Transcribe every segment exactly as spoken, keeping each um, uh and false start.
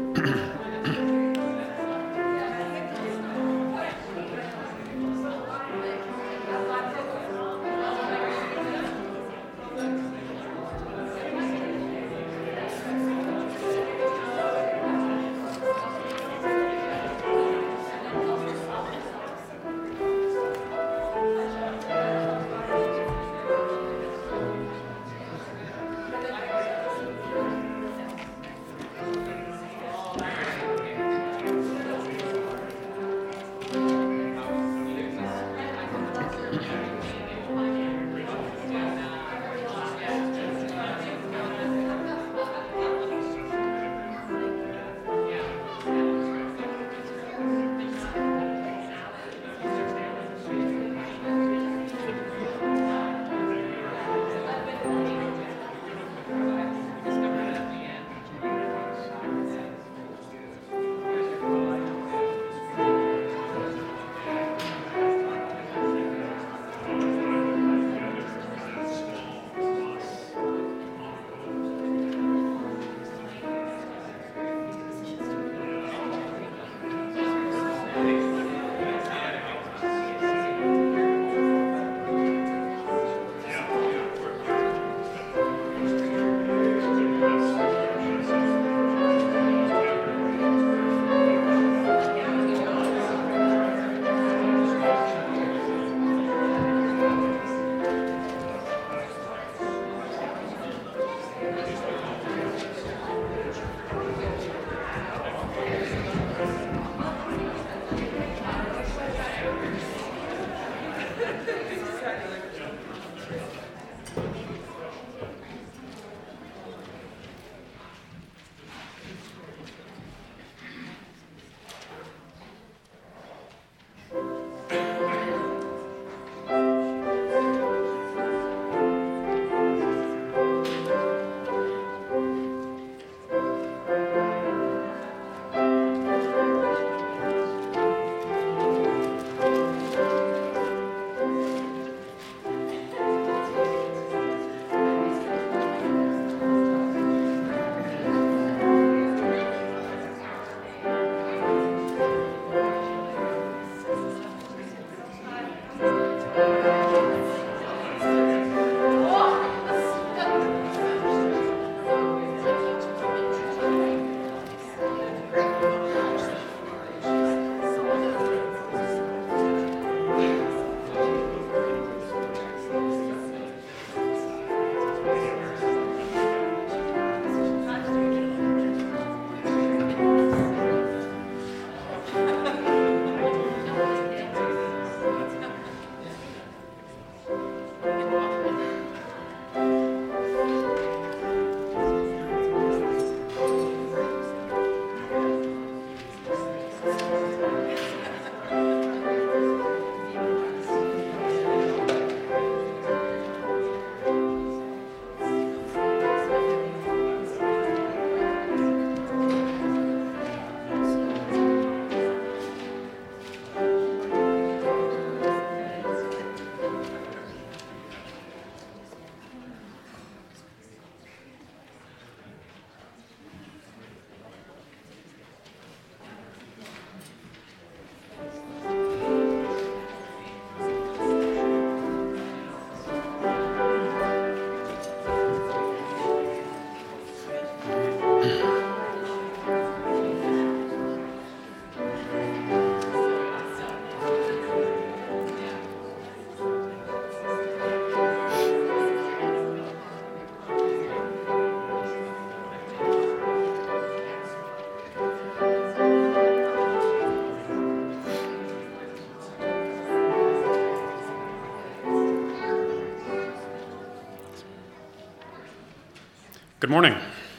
Good morning.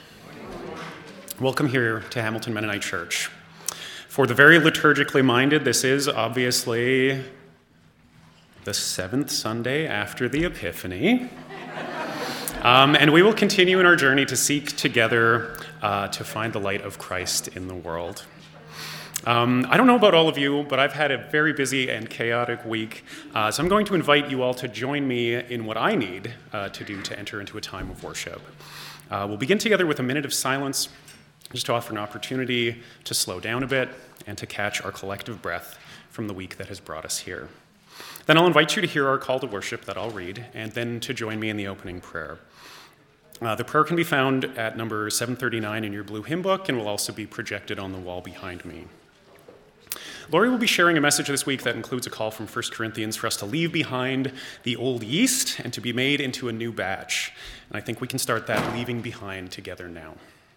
Welcome here to Hamilton Mennonite Church. For the very liturgically minded, this is obviously the seventh Sunday after the Epiphany. Um, and we will continue in our journey to seek together uh, to find the light of Christ in the world. Um, I don't know about all of you, but I've had a very busy and chaotic week, uh, so I'm going to invite you all to join me in what I need uh, to do to enter into a time of worship. Uh, we'll begin together with a minute of silence, just to offer an opportunity to slow down a bit and to catch our collective breath from the week that has brought us here. Then I'll invite you to hear our call to worship that I'll read, and then to join me in the opening prayer. Uh, the prayer can be found at number seven thirty-nine in your blue hymn book and will also be projected on the wall behind me. Lori will be sharing a message this week that includes a call from First Corinthians for us to leave behind the old yeast and to be made into a new batch. And I think we can start that leaving behind together now.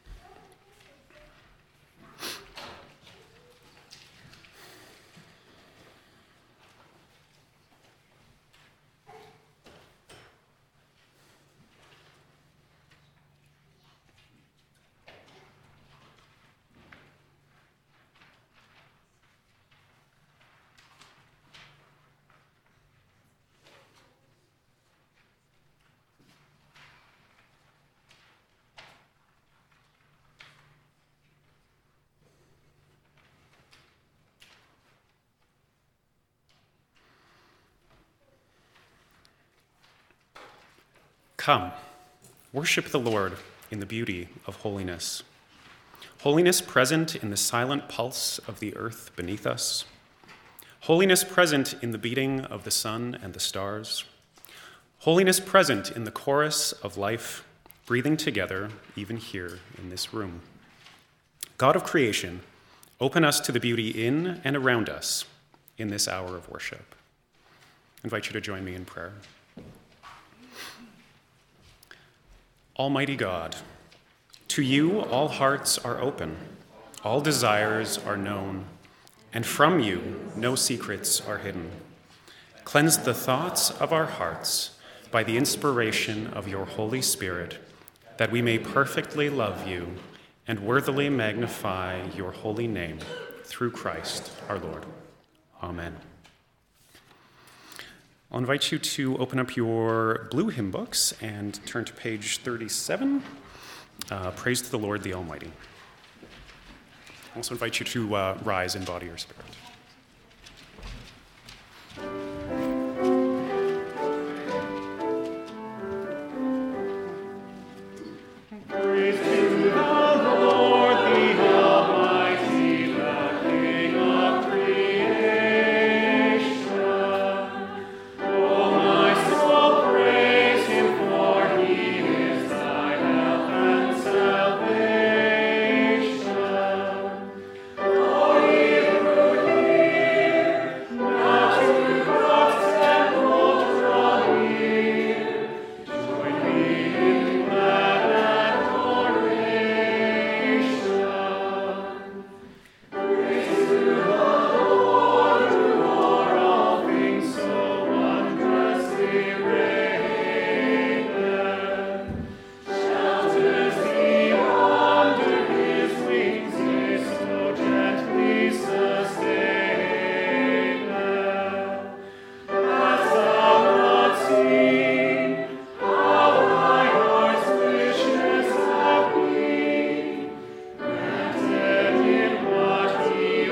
Come, worship the Lord in the beauty of holiness. Holiness present in the silent pulse of the earth beneath us. Holiness present in the beating of the sun and the stars. Holiness present in the chorus of life, breathing together even here in this room. God of creation, open us to the beauty in and around us in this hour of worship. I invite you to join me in prayer. Almighty God, to you all hearts are open, all desires are known, and from you no secrets are hidden. Cleanse the thoughts of our hearts by the inspiration of your Holy Spirit, that we may perfectly love you and worthily magnify your holy name through Christ our Lord. Amen. I'll invite you to open up your blue hymn books and turn to page thirty-seven, uh, Praise to the Lord the Almighty. I also invite you to uh, rise in body or spirit. Praise to the Lord the Almighty, the King of creation. Oh, my soul, praise him, for he is thy help and salvation. Oh, ye who hear, now to God's temple draw near. Join me in glad adoration. Praise to the Lord, who o'er all things so wondrously reigneth. Shelters thee under his wings, yea, so gently sustaineth. Hast thou not seen how thy heart's wishes have been granted in what he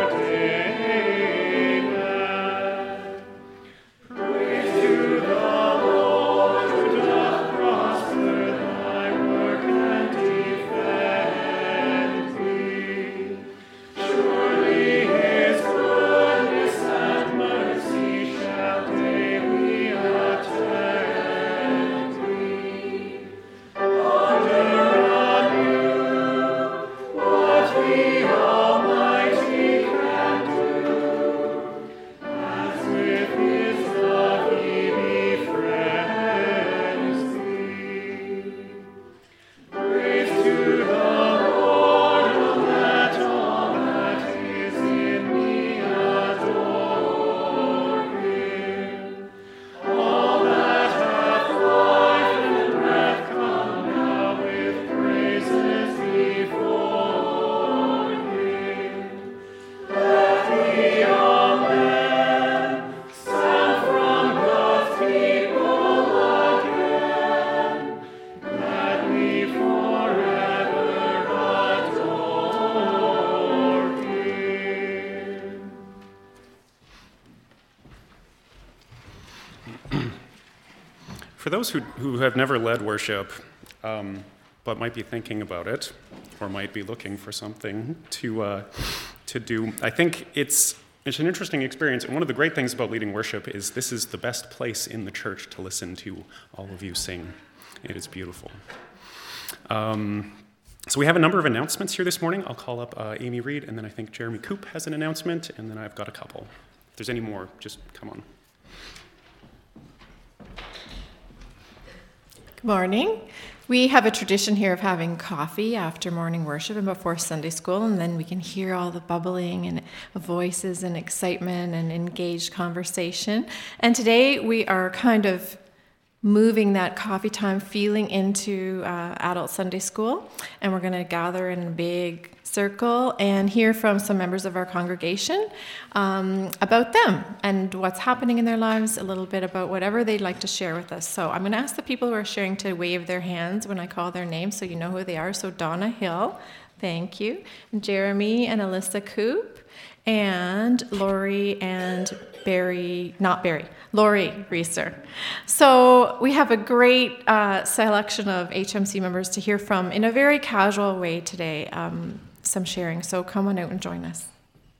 ordaineth? Praise to the Lord, who doth prosper thy work and defend thee. Surely his goodness and mercy shall daily attend thee. Ponder anew what the Almighty can do, as with his love he befriends thee. Praise to the Lord, oh, let all that is in me adore him. All that hath life and breath, come now with praises before him. Let the young men stand from God's people again, gladly forever adore him. For those who, who have never led worship, um, but might be thinking about it, or might be looking for something to uh, to do. I think it's it's an interesting experience, and one of the great things about leading worship is this is the best place in the church to listen to all of you sing. It is beautiful. Um, so we have a number of announcements here this morning. I'll call up uh, Amy Reed, and then I think Jeremy Coop has an announcement, and then I've got a couple. If there's any more, just come on. Good morning. We have a tradition here of having coffee after morning worship and before Sunday school, and then we can hear all the bubbling and voices and excitement and engaged conversation. And today we are kind of moving that coffee time feeling into uh, adult Sunday school, and we're going to gather in a big circle and hear from some members of our congregation um, about them and what's happening in their lives, a little bit about whatever they'd like to share with us. So I'm going to ask the people who are sharing to wave their hands when I call their name so you know who they are. So Donna Hill, thank you, Jeremy and Alyssa Coop, and Lori and Barry, not Barry, Lori Reeser. So we have a great uh, selection of H M C members to hear from in a very casual way today, um, some sharing. So come on out and join us.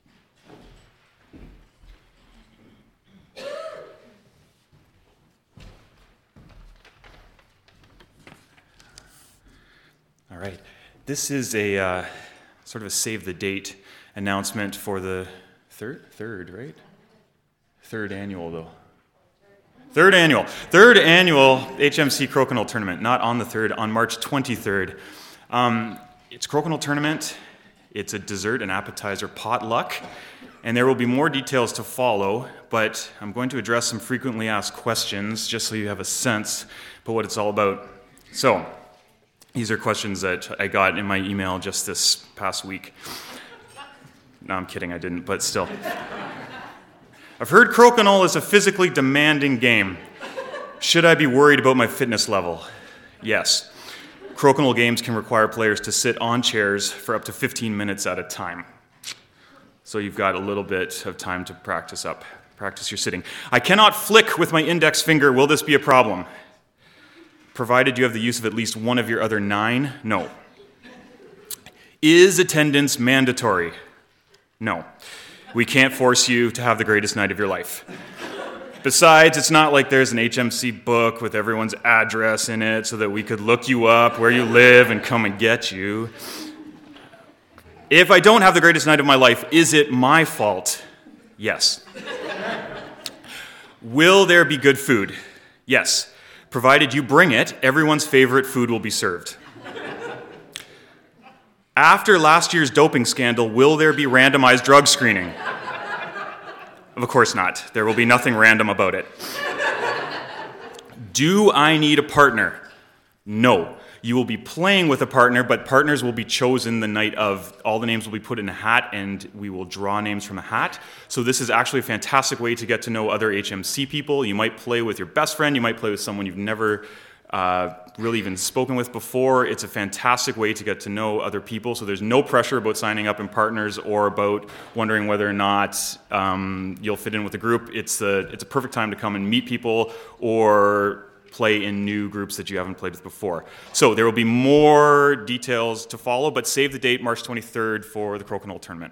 All right. This is a uh, sort of a save the date announcement for the third, third, right? Third annual, though. Third annual. Third annual H M C Crokinole Tournament, not on the third, on March twenty-third. Um, it's Crokinole Tournament. It's a dessert and appetizer potluck, and there will be more details to follow, but I'm going to address some frequently asked questions just so you have a sense of what it's all about. So, these are questions that I got in my email just this past week. No, I'm kidding, I didn't, but still. I've heard Crokinole is a physically demanding game. Should I be worried about my fitness level? Yes. Crokinole games can require players to sit on chairs for up to fifteen minutes at a time. So you've got a little bit of time to practice up. Practice your sitting. I cannot flick with my index finger. Will this be a problem? Provided you have the use of at least one of your other nine? No. Is attendance mandatory? No. We can't force you to have the greatest night of your life. Besides, it's not like there's an H M C book with everyone's address in it so that we could look you up where you live and come and get you. If I don't have the greatest night of my life, is it my fault? Yes. Will there be good food? Yes. Provided you bring it, everyone's favorite food will be served. After last year's doping scandal, will there be randomized drug screening? Of course not. There will be nothing random about it. Do I need a partner? No. You will be playing with a partner, but partners will be chosen the night of. All the names will be put in a hat, and we will draw names from a hat. So this is actually a fantastic way to get to know other H M C people. You might play with your best friend. You might play with someone you've never uh, really even spoken with before. It's a fantastic way to get to know other people. So there's no pressure about signing up in partners or about wondering whether or not um, you'll fit in with the group. It's a, it's a perfect time to come and meet people or play in new groups that you haven't played with before. So there will be more details to follow, but save the date, March twenty-third, for the Crokinole Tournament.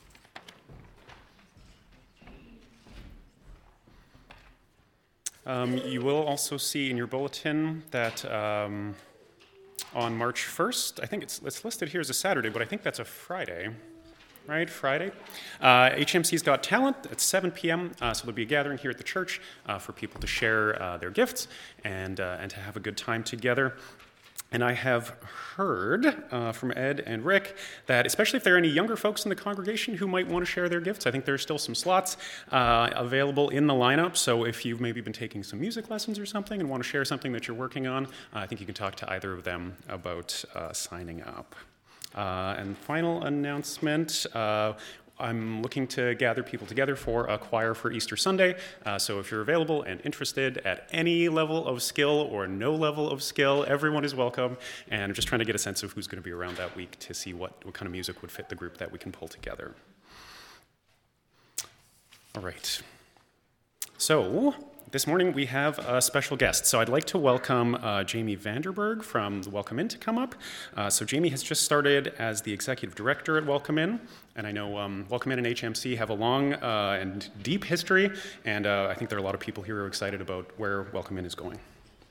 Um, you will also see in your bulletin that um, on March first, I think it's, it's listed here as a Saturday, but I think that's a Friday, right? Friday. Uh, H M C's Got Talent at seven p.m., uh, so there'll be a gathering here at the church uh, for people to share uh, their gifts and, uh, and to have a good time together. And I have heard uh, from Ed and Rick that, especially if there are any younger folks in the congregation who might want to share their gifts, I think there are still some slots uh, available in the lineup. So if you've maybe been taking some music lessons or something and want to share something that you're working on, uh, I think you can talk to either of them about uh, signing up. Uh, and final announcement, uh, I'm looking to gather people together for a choir for Easter Sunday. Uh, so if you're available and interested at any level of skill or no level of skill, everyone is welcome. And I'm just trying to get a sense of who's going to be around that week to see what, what kind of music would fit the group that we can pull together. All right. So this morning we have a special guest. So I'd like to welcome uh, Jamie Vanderberg from the Welcome Inn to come up. Uh, so Jamie has just started as the executive director at Welcome Inn, and I know um, Welcome Inn and H M C have a long uh, and deep history, and uh, I think there are a lot of people here who are excited about where Welcome Inn is going.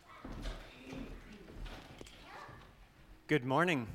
Good morning.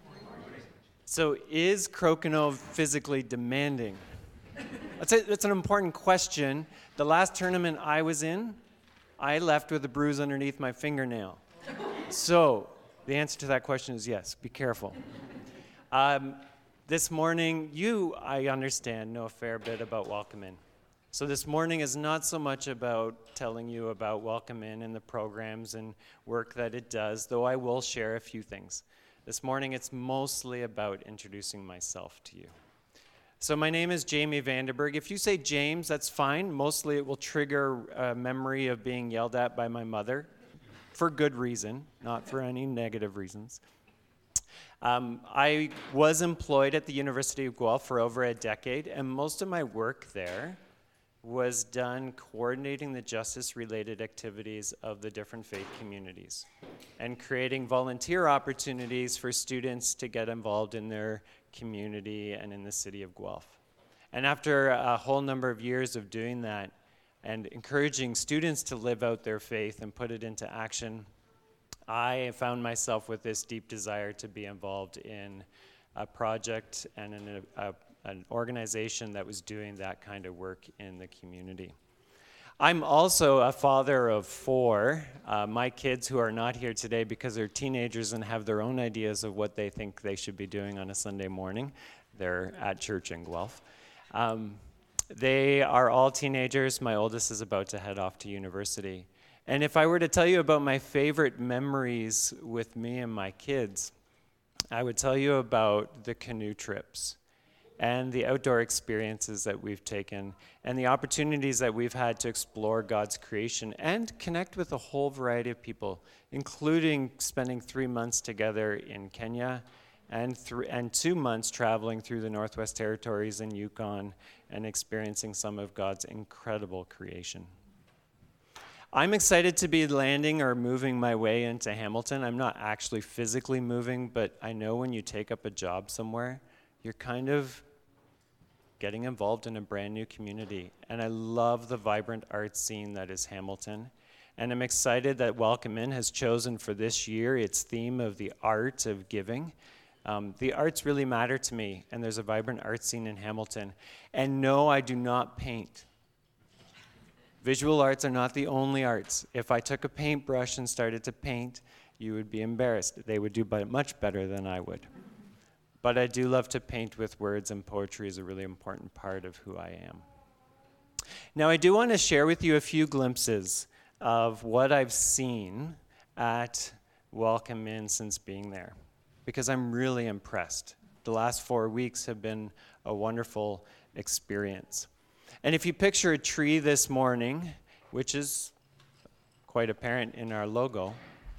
So is Crokinole physically demanding? That's, a, that's an important question. The last tournament I was in, I left with a bruise underneath my fingernail. So the answer to that question is yes, be careful. Um, this morning, you, I understand, know a fair bit about Welcome Inn. So this morning is not so much about telling you about Welcome Inn and the programs and work that it does, though I will share a few things. This morning, it's mostly about introducing myself to you. So my name is Jamie Vanderberg. If you say James, that's fine. Mostly it will trigger a memory of being yelled at by my mother, for good reason, not for any negative reasons. Um, I was employed at the University of Guelph for over a decade, and most of my work there was done coordinating the justice-related activities of the different faith communities and creating volunteer opportunities for students to get involved in their community and in the city of Guelph. And after a whole number of years of doing that and encouraging students to live out their faith and put it into action, I found myself with this deep desire to be involved in a project and in a, a, an organization that was doing that kind of work in the community. I'm also a father of four. Uh, my kids, who are not here today because they're teenagers and have their own ideas of what they think they should be doing on a Sunday morning, they're at church in Guelph. Um, they are all teenagers. My oldest is about to head off to university. And if I were to tell you about my favorite memories with me and my kids, I would tell you about the canoe trips and the outdoor experiences that we've taken, and the opportunities that we've had to explore God's creation and connect with a whole variety of people, including spending three months together in Kenya and, th- and two months traveling through the Northwest Territories and Yukon and experiencing some of God's incredible creation. I'm excited to be landing or moving my way into Hamilton. I'm not actually physically moving, but I know when you take up a job somewhere, you're kind of getting involved in a brand new community. And I love the vibrant art scene that is Hamilton. And I'm excited that Welcome Inn has chosen for this year its theme of the art of giving. Um, the arts really matter to me, and there's a vibrant art scene in Hamilton. And no, I do not paint. Visual arts are not the only arts. If I took a paintbrush and started to paint, you would be embarrassed. They would do much better than I would. But I do love to paint with words, and poetry is a really important part of who I am. Now, I do want to share with you a few glimpses of what I've seen at Welcome Inn since being there, because I'm really impressed. The last four weeks have been a wonderful experience. And if you picture a tree this morning, which is quite apparent in our logo,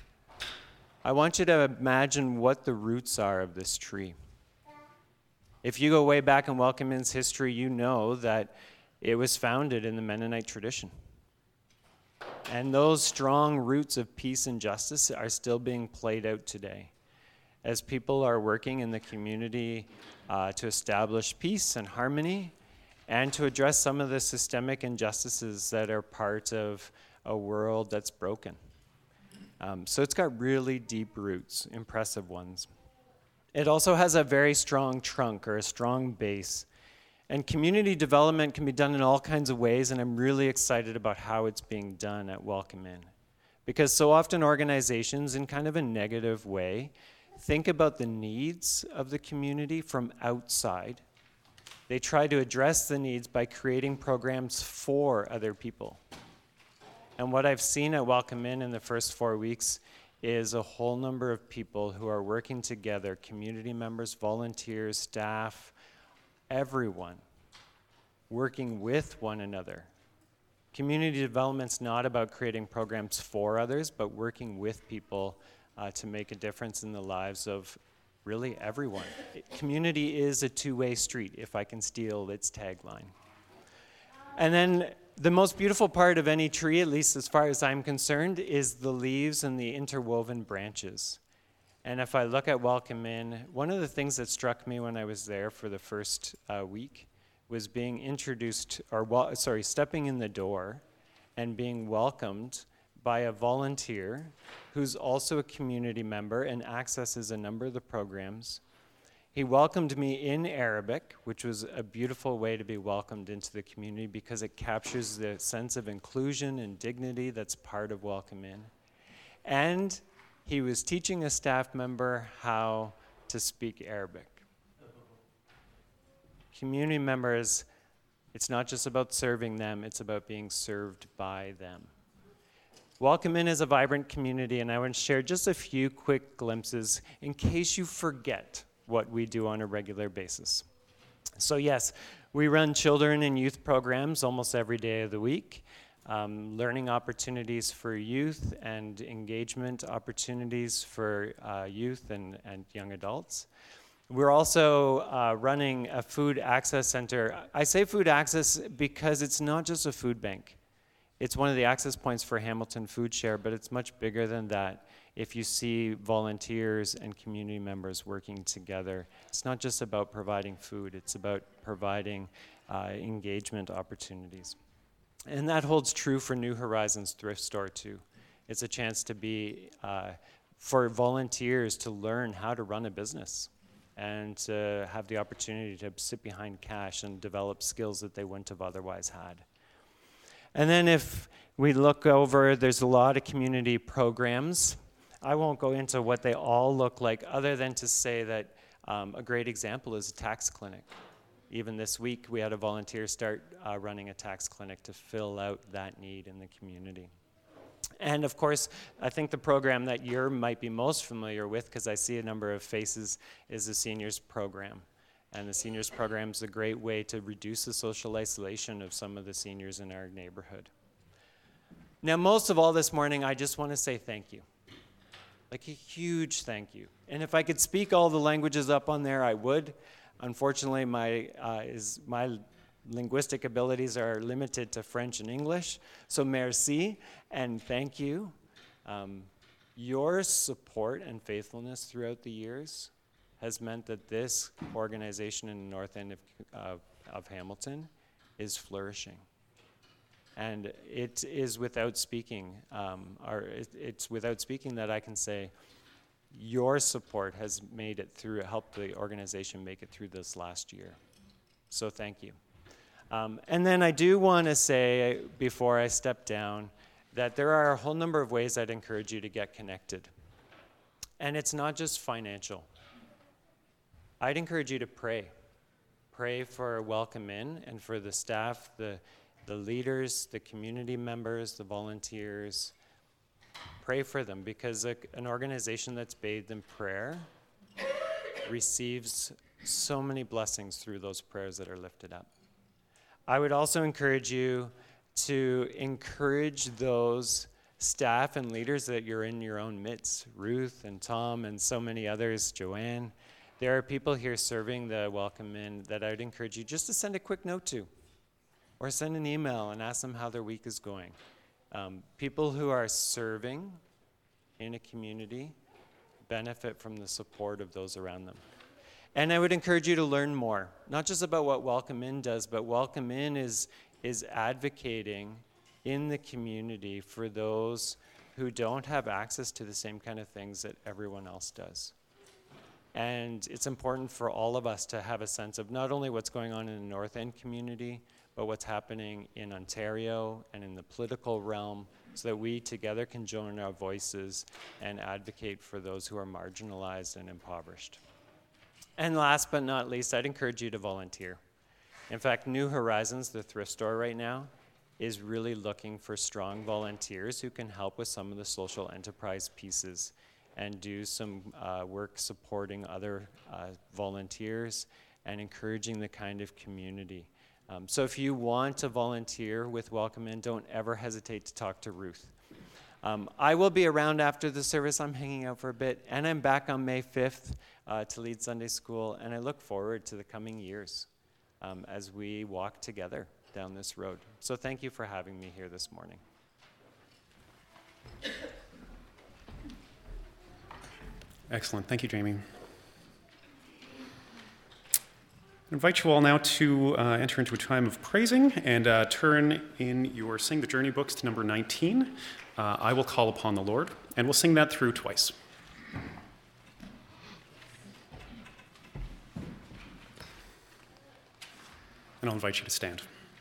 I want you to imagine what the roots are of this tree. If you go way back in Welcome Inn's history, you know that it was founded in the Mennonite tradition. And those strong roots of peace and justice are still being played out today, as people are working in the community uh, to establish peace and harmony and to address some of the systemic injustices that are part of a world that's broken. Um, so it's got really deep roots, impressive ones. It also has a very strong trunk or a strong base. And community development can be done in all kinds of ways, and I'm really excited about how it's being done at Welcome Inn. Because so often organizations, in kind of a negative way, think about the needs of the community from outside. They try to address the needs by creating programs for other people. And what I've seen at Welcome Inn in the first four weeks is a whole number of people who are working together, community members, volunteers, staff, everyone, working with one another. Community development's not about creating programs for others, but working with people uh, to make a difference in the lives of really everyone. It, community is a two-way street, if I can steal its tagline. And then The most beautiful part of any tree, at least as far as I'm concerned, is the leaves and the interwoven branches. And if I look at Welcome Inn, one of the things that struck me when I was there for the first uh, week was being introduced, or well, sorry, stepping in the door and being welcomed by a volunteer who's also a community member and accesses a number of the programs. He welcomed me in Arabic, which was a beautiful way to be welcomed into the community because it captures the sense of inclusion and dignity that's part of Welcome Inn. And he was teaching a staff member how to speak Arabic. Community members, it's not just about serving them, it's about being served by them. Welcome Inn is a vibrant community, and I want to share just a few quick glimpses in case you forget what we do on a regular basis. So yes, we run children and youth programs almost every day of the week. Um, learning opportunities for youth and engagement opportunities for uh, youth and, and young adults. We're also uh, running a food access center. I say food access because it's not just a food bank. It's one of the access points for Hamilton Food Share, but it's much bigger than that. If you see volunteers and community members working together, it's not just about providing food, it's about providing uh, engagement opportunities. And that holds true for New Horizons Thrift Store too. It's a chance to be, uh, for volunteers to learn how to run a business and to have the opportunity to sit behind cash and develop skills that they wouldn't have otherwise had. And then if we look over, there's a lot of community programs. I won't go into what they all look like other than to say that um, a great example is a tax clinic. Even this week, we had a volunteer start uh, running a tax clinic to fill out that need in the community. And of course, I think the program that you might be most familiar with, because I see a number of faces, is the seniors program. And the seniors program is a great way to reduce the social isolation of some of the seniors in our neighborhood. Now, most of all this morning, I just want to say thank you. Like a huge thank you. And if I could speak all the languages up on there, I would. Unfortunately, my uh, is my linguistic abilities are limited to French and English. So merci and thank you. Um, your support and faithfulness throughout the years has meant that this organization in the north end of, uh, of Hamilton is flourishing. And it is without speaking, um, or it, it's without speaking that I can say, your support has made it through, helped the organization make it through this last year. So thank you. Um, and then I do want to say, before I step down, that there are a whole number of ways I'd encourage you to get connected. And it's not just financial. I'd encourage you to pray. Pray for Welcome Inn and for the staff, the, the leaders, the community members, the volunteers. Pray for them, because a, an organization that's bathed in prayer receives so many blessings through those prayers that are lifted up. I would also encourage you to encourage those staff and leaders that you're in your own midst, Ruth and Tom and so many others, Joanne. There are people here serving the Welcome Inn that I would encourage you just to send a quick note to, or send an email and ask them how their week is going. Um, people who are serving in a community benefit from the support of those around them. And I would encourage you to learn more, not just about what Welcome Inn does, but Welcome Inn is, is advocating in the community for those who don't have access to the same kind of things that everyone else does. And it's important for all of us to have a sense of not only what's going on in the North End community, but what's happening in Ontario and in the political realm, so that we together can join our voices and advocate for those who are marginalized and impoverished. And last but not least, I'd encourage you to volunteer. In fact, New Horizons, the thrift store right now, is really looking for strong volunteers who can help with some of the social enterprise pieces and do some uh, work supporting other uh, volunteers and encouraging the kind of community. Um, so if you want to volunteer with Welcome Inn, don't ever hesitate to talk to Ruth. Um, I will be around after the service. I'm hanging out for a bit, and I'm back on May fifth uh, to lead Sunday school, and I look forward to the coming years um, as we walk together. down this road. So thank you for having me here this morning. Excellent. Thank you, Jamie. I invite you all now to uh, enter into a time of praising and uh, turn in your Sing the Journey books to number nineteen. Uh, I will call upon the Lord, and we'll sing that through twice. And I'll invite you to stand.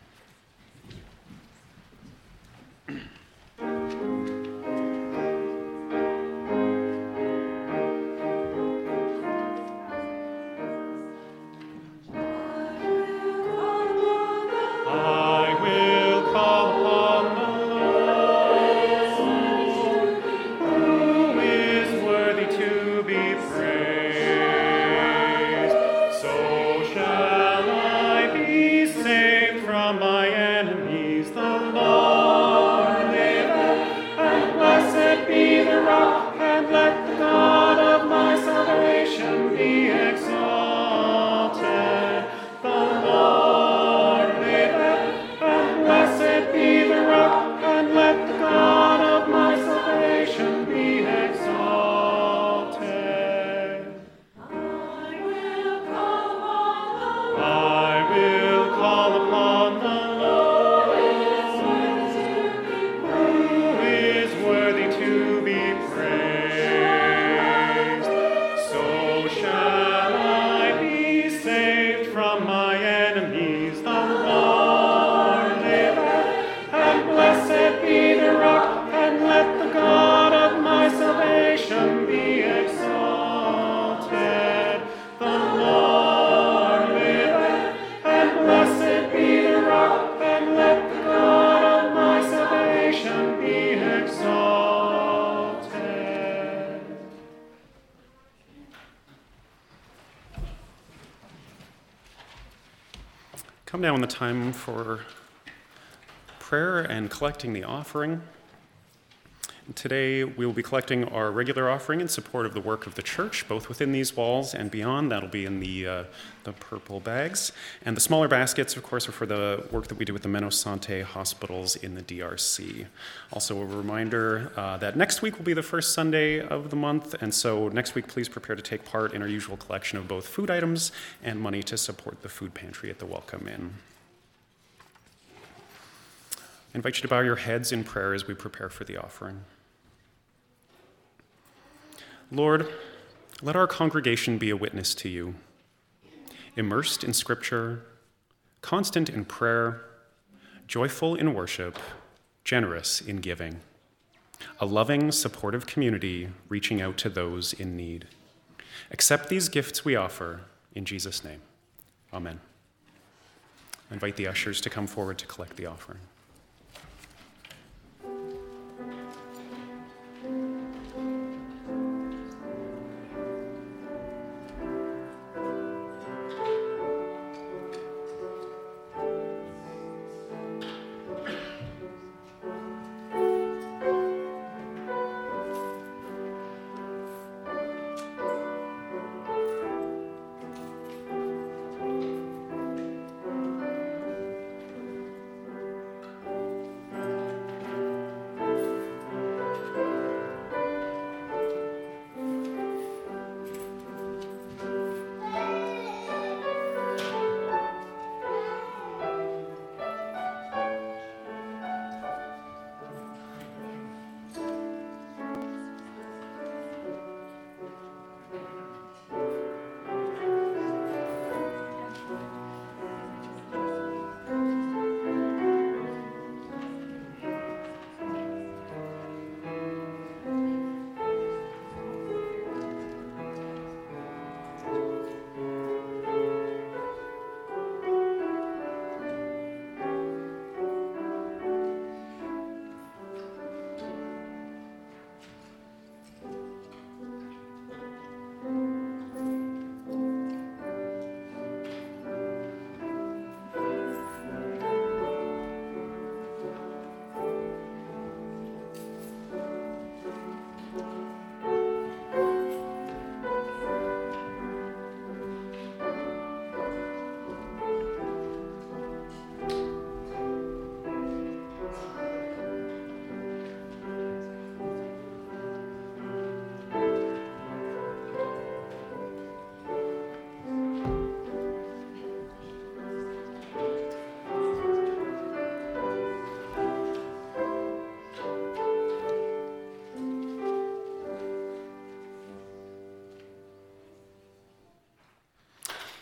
Come now in the time for prayer and collecting the offering. Today we will be collecting our regular offering in support of the work of the church, both within these walls and beyond. That'll be in the uh, the purple bags. And the smaller baskets, of course, are for the work that we do with the Menos Sante hospitals in the D R C. Also a reminder uh, that next week will be the first Sunday of the month, and so next week please prepare to take part in our usual collection of both food items and money to support the food pantry at the Welcome Inn. I invite you to bow your heads in prayer as we prepare for the offering. Lord, let our congregation be a witness to you, immersed in Scripture, constant in prayer, joyful in worship, generous in giving, a loving, supportive community reaching out to those in need. Accept these gifts we offer in Jesus' name. Amen. I invite the ushers to come forward to collect the offering.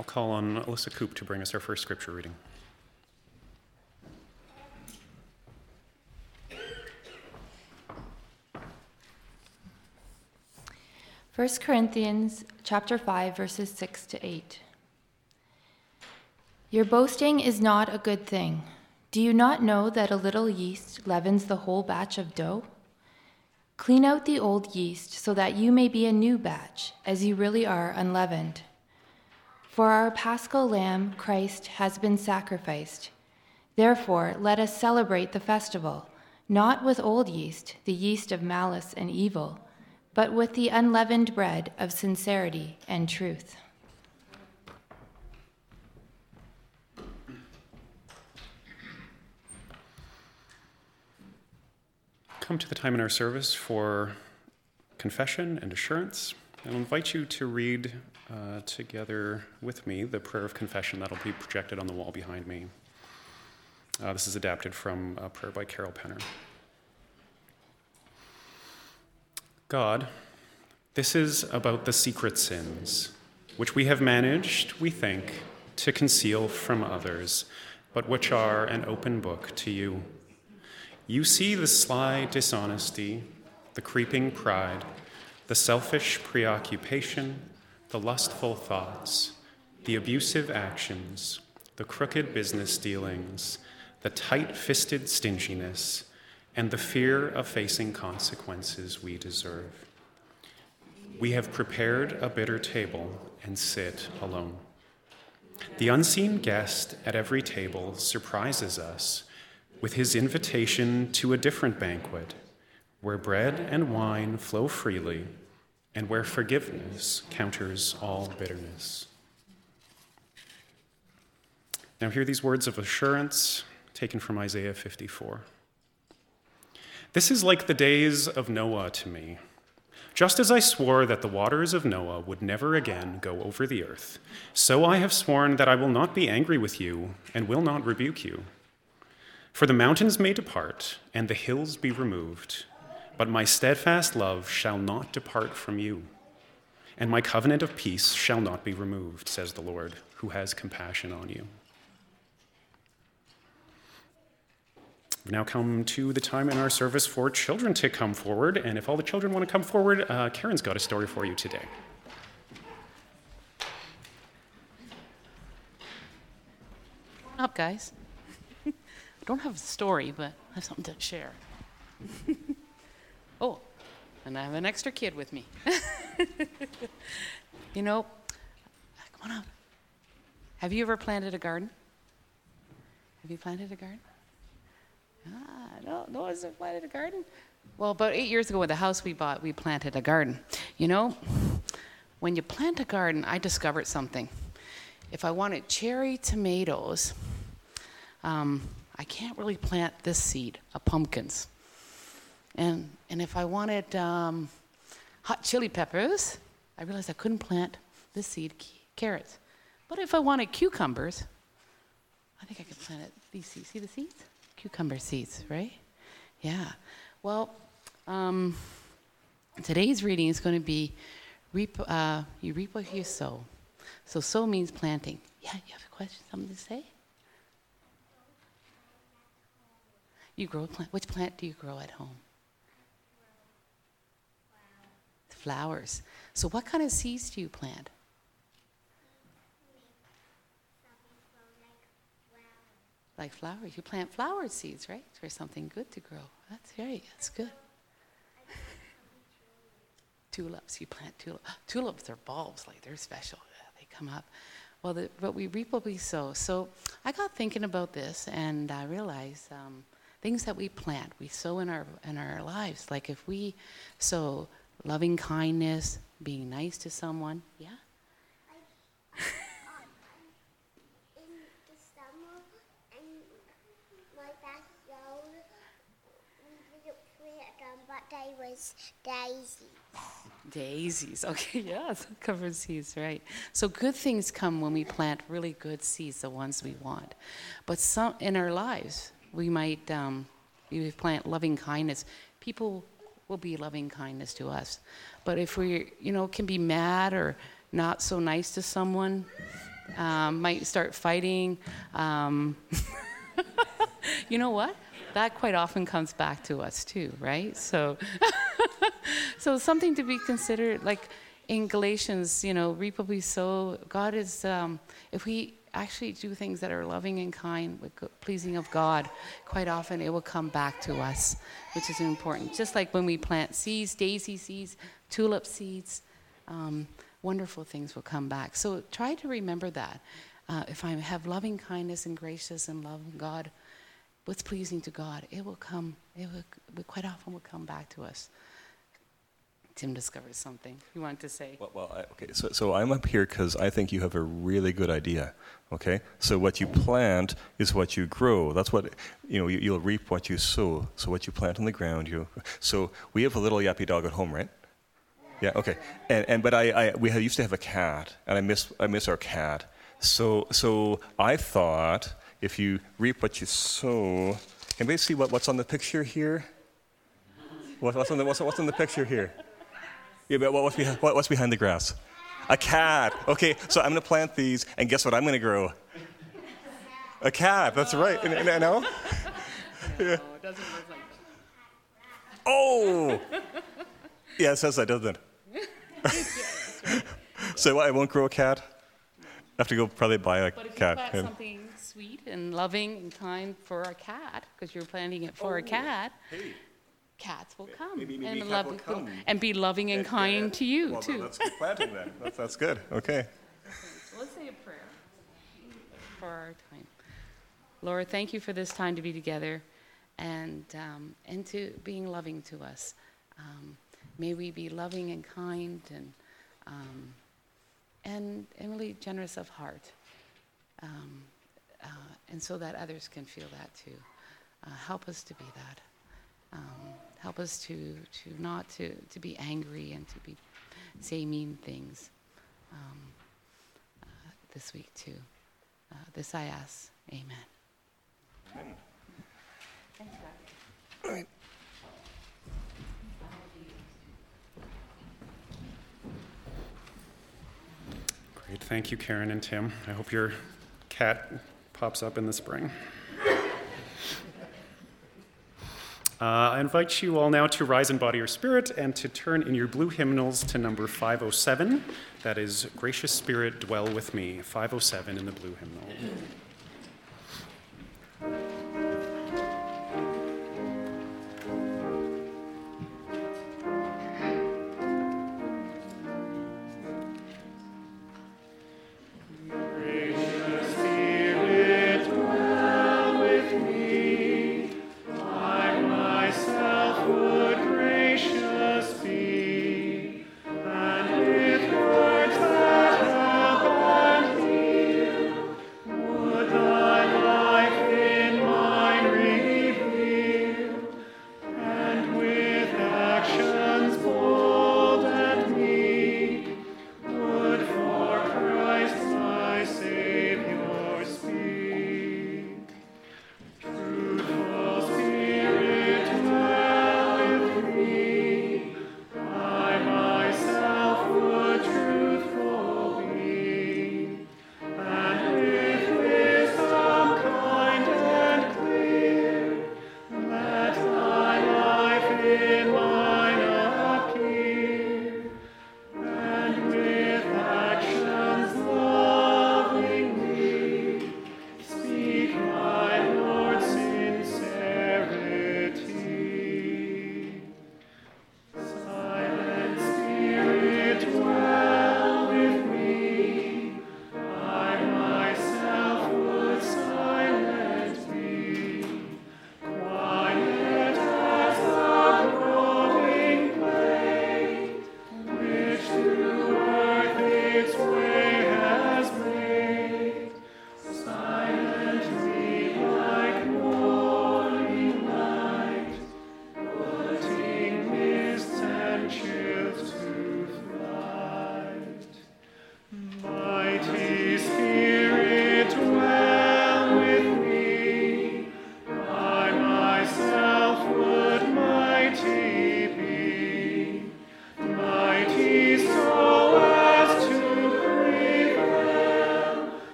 I'll call on Alyssa Coop to bring us our first scripture reading. First Corinthians chapter five, verses six to eight. Your boasting is not a good thing. Do you not know that a little yeast leavens the whole batch of dough? Clean out the old yeast so that you may be a new batch, as you really are unleavened. For our Paschal Lamb, Christ, has been sacrificed. Therefore, let us celebrate the festival, not with old yeast, the yeast of malice and evil, but with the unleavened bread of sincerity and truth. Come to the time in our service for confession and assurance. I'll invite you to read uh, together with me the prayer of confession that'll be projected on the wall behind me. Uh, this is adapted from a prayer by Carol Penner. God, this is about the secret sins, which we have managed, we think, to conceal from others, but which are an open book to you. You see the sly dishonesty, the creeping pride, the selfish preoccupation, the lustful thoughts, the abusive actions, the crooked business dealings, the tight-fisted stinginess, and the fear of facing consequences we deserve. We have prepared a bitter table and sit alone. The unseen guest at every table surprises us with his invitation to a different banquet, where bread and wine flow freely and where forgiveness counters all bitterness. Now hear these words of assurance taken from Isaiah fifty-four. This is like the days of Noah to me. Just as I swore that the waters of Noah would never again go over the earth, so I have sworn that I will not be angry with you and will not rebuke you. For the mountains may depart and the hills be removed, but my steadfast love shall not depart from you, and my covenant of peace shall not be removed, says the Lord, who has compassion on you. We've now come to the time in our service for children to come forward, and if all the children want to come forward, uh, Karen's got a story for you today. Come on up, guys. I don't have a story, but I have something to share. Oh, and I have an extra kid with me. You know, come on up. Have you ever planted a garden? Have you planted a garden? Ah, no, no one's planted a garden? Well, about eight years ago with the house we bought, we planted a garden. You know, when you plant a garden, I discovered something. If I wanted cherry tomatoes, um, I can't really plant this seed of pumpkins. And and if I wanted um, hot chili peppers, I realized I couldn't plant this seed, carrots. But if I wanted cucumbers, I think I could plant it, these seeds. See the seeds? Cucumber seeds, right? Yeah. Well, um, today's reading is going to be reap, uh, you reap what you sow. So sow means planting. Yeah, you have a question, something to say? You grow a plant. Which plant do you grow at home? Flowers. So what kind of seeds do you plant? Like flowers. You plant flower seeds, right? For something good to grow. That's right. That's good. Tulips. You plant tulips. Tulips are bulbs. Like they're special. Yeah, they come up. Well, the, but we reap what we sow. So I got thinking about this, and I realized um, things that we plant, we sow in our in our lives. Like if we sow loving kindness, being nice to someone. Yeah. But they was daisies. Daisies, okay, yeah, that covers seeds, right. So good things come when we plant really good seeds, the ones we want. But some in our lives, we might um, we plant loving kindness. People will be loving kindness to us. But if we, you know, can be mad or not so nice to someone, um, might start fighting. Um, you know what? That quite often comes back to us too, right? So, so something to be considered, like in Galatians, you know, reap what we sow. God is, um, if we actually do things that are loving and kind, with pleasing of God, quite often it will come back to us, which is important. Just like when we plant seeds, daisy seeds, tulip seeds, um, wonderful things will come back. So try to remember that. Uh, if I have loving kindness and gracious and love of God, what's pleasing to God, it will come, it will, quite often will come back to us. Tim discovers something you want to say. Well, well I, okay, so, so I'm up here because I think you have a really good idea, okay? So what you plant is what you grow. That's what, you know, you, you'll reap what you sow. So what you plant on the ground, you, so we have a little yappy dog at home, right? Yeah, okay. And, and but I, I we used to have a cat, and I miss, I miss our cat. So, so I thought if you reap what you sow, can we see what, what's on the picture here? What, what's, on the, what's, what's on the picture here? Yeah, but what's behind, what's behind the grass? A cat. Okay, so I'm going to plant these, and guess what I'm going to grow? A cat, that's right. And, and, and, no? No, yeah. It doesn't work like that. Oh! Yeah, it says that, doesn't it? Right. So I won't grow a cat? I have to go probably buy a But if cat. you plant yeah. something sweet and loving and kind for a cat, because you're planting it for oh, a cat, hey. Cats will come, Maybe, maybe and, cat love, will come. and be loving and And, kind uh, to you, well, too. Well, let's keep planting then. That's, that's good. Okay. Okay, so let's say a prayer for our time. Lord, thank you for this time to be together and, um, and to being loving to us. Um, may we be loving and kind and, um, and, and really generous of heart. Um, uh, and so that others can feel that too. Uh, help us to be that. Um, help us to, to not to, to be angry and to be say mean things um, uh, this week too. Uh, this I ask. Amen. Amen. Thanks, God. All right. Great. Thank you, Karen and Tim. I hope your cat pops up in the spring. Uh, I invite you all now to rise in body or spirit and to turn in your blue hymnals to number five oh seven. That is, Gracious Spirit, Dwell With Me, five oh seven in the blue hymnal. Would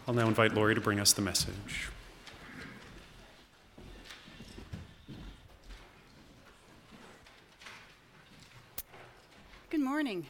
I'll now invite Lori to bring us the message. Good morning.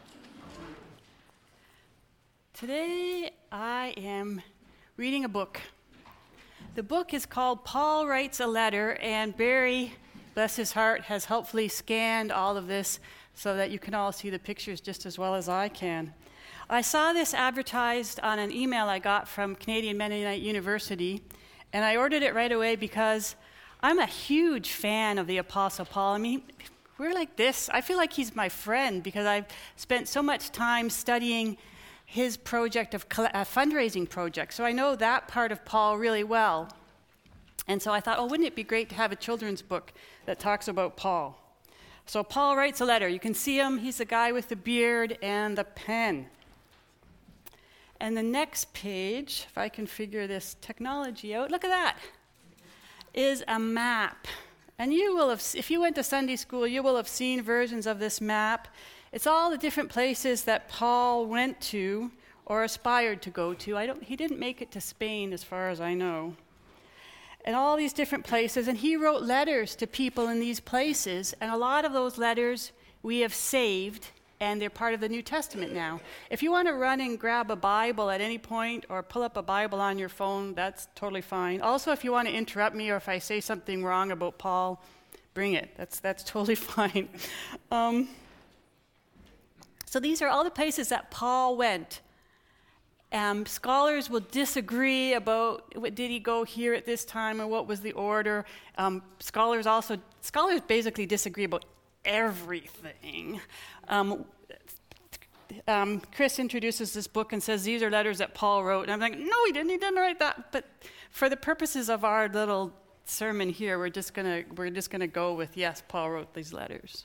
Today I am reading a book. The book is called Paul Writes a Letter, and Barry, bless his heart, has helpfully scanned all of this so that you can all see the pictures just as well as I can. I saw this advertised on an email I got from Canadian Mennonite University, and I ordered it right away because I'm a huge fan of the Apostle Paul. I mean, we're like this. I feel like he's my friend because I've spent so much time studying his project of a fundraising project. So I know that part of Paul really well. And so I thought, oh, wouldn't it be great to have a children's book that talks about Paul? So Paul writes a letter. You can see him. He's the guy with the beard and the pen. And the next page, if I can figure this technology out, look at that, is a map. And you will have, if you went to Sunday school, you will have seen versions of this map. It's all the different places that Paul went to or aspired to go to. I don't, he didn't make it to Spain, as far as I know. And all these different places. And he wrote letters to people in these places. And a lot of those letters we have saved, and they're part of the New Testament now. If you want to run and grab a Bible at any point or pull up a Bible on your phone, that's totally fine. Also, if you want to interrupt me or if I say something wrong about Paul, bring it. That's, that's totally fine. Um, so these are all the places that Paul went. Um, scholars will disagree about what, did he go here at this time or what was the order. Um, scholars also, scholars basically disagree about everything. Um, um, Chris introduces this book and says these are letters that Paul wrote. And I'm like, no, he didn't. He didn't write that. But for the purposes of our little sermon here, we're just gonna we're just gonna go with yes, Paul wrote these letters.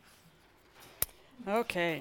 Okay.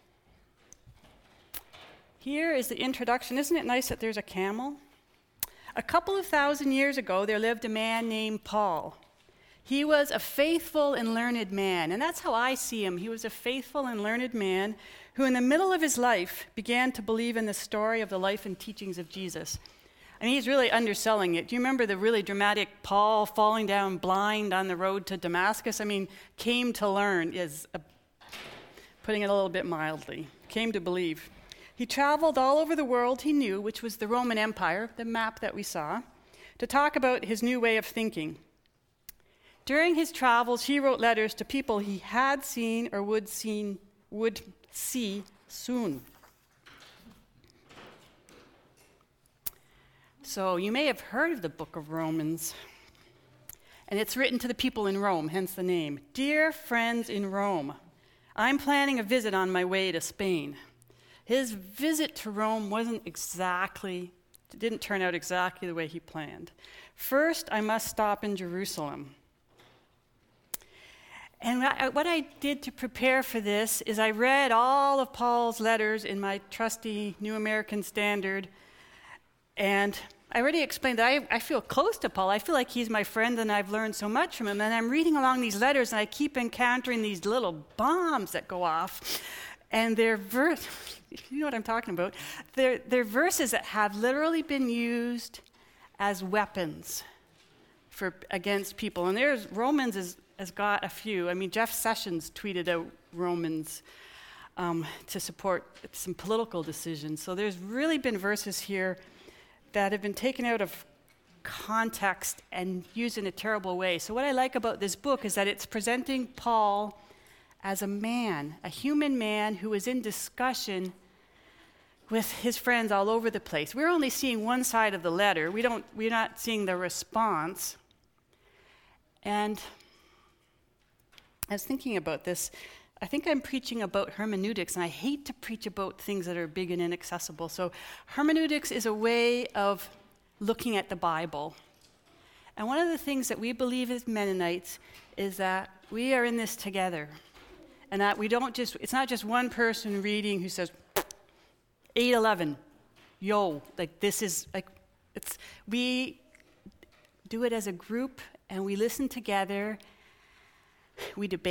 Here is the introduction. Isn't it nice that there's a camel? A couple of thousand years ago, there lived a man named Paul. He was a faithful and learned man, and that's how I see him. He was a faithful and learned man who, in the middle of his life, began to believe in the story of the life and teachings of Jesus. I mean, he's really underselling it. Do you remember the really dramatic Paul falling down blind on the road to Damascus? I mean, came to learn is, a, putting it a little bit mildly, came to believe. He traveled all over the world he knew, which was the Roman Empire, the map that we saw, to talk about his new way of thinking. During his travels, he wrote letters to people he had seen or would, seen, would see soon. So you may have heard of the book of Romans, and it's written to the people in Rome, hence the name. Dear friends in Rome, I'm planning a visit on my way to Spain. His visit to Rome wasn't exactly, it didn't turn out exactly the way he planned. First, I must stop in Jerusalem. And what I did to prepare for this is I read all of Paul's letters in my trusty New American Standard, and I already explained that I, I feel close to Paul. I feel like he's my friend, and I've learned so much from him. And I'm reading along these letters, and I keep encountering these little bombs that go off, and they're verse. You know what I'm talking about? They're, they're verses that have literally been used as weapons for against people. And there's Romans is. has got a few. I mean, Jeff Sessions tweeted out Romans um, to support some political decisions. So there's really been verses here that have been taken out of context and used in a terrible way. So what I like about this book is that it's presenting Paul as a man, a human man who is in discussion with his friends all over the place. We're only seeing one side of the letter. We don't, we're not seeing the response. And I was thinking about this. I think I'm preaching about hermeneutics, and I hate to preach about things that are big and inaccessible. So hermeneutics is a way of looking at the Bible. And one of the things that we believe as Mennonites is that we are in this together. And that we don't just, it's not just one person reading who says, eight eleven, yo, like this is, like, it's, we do it as a group, and we listen together. We debate,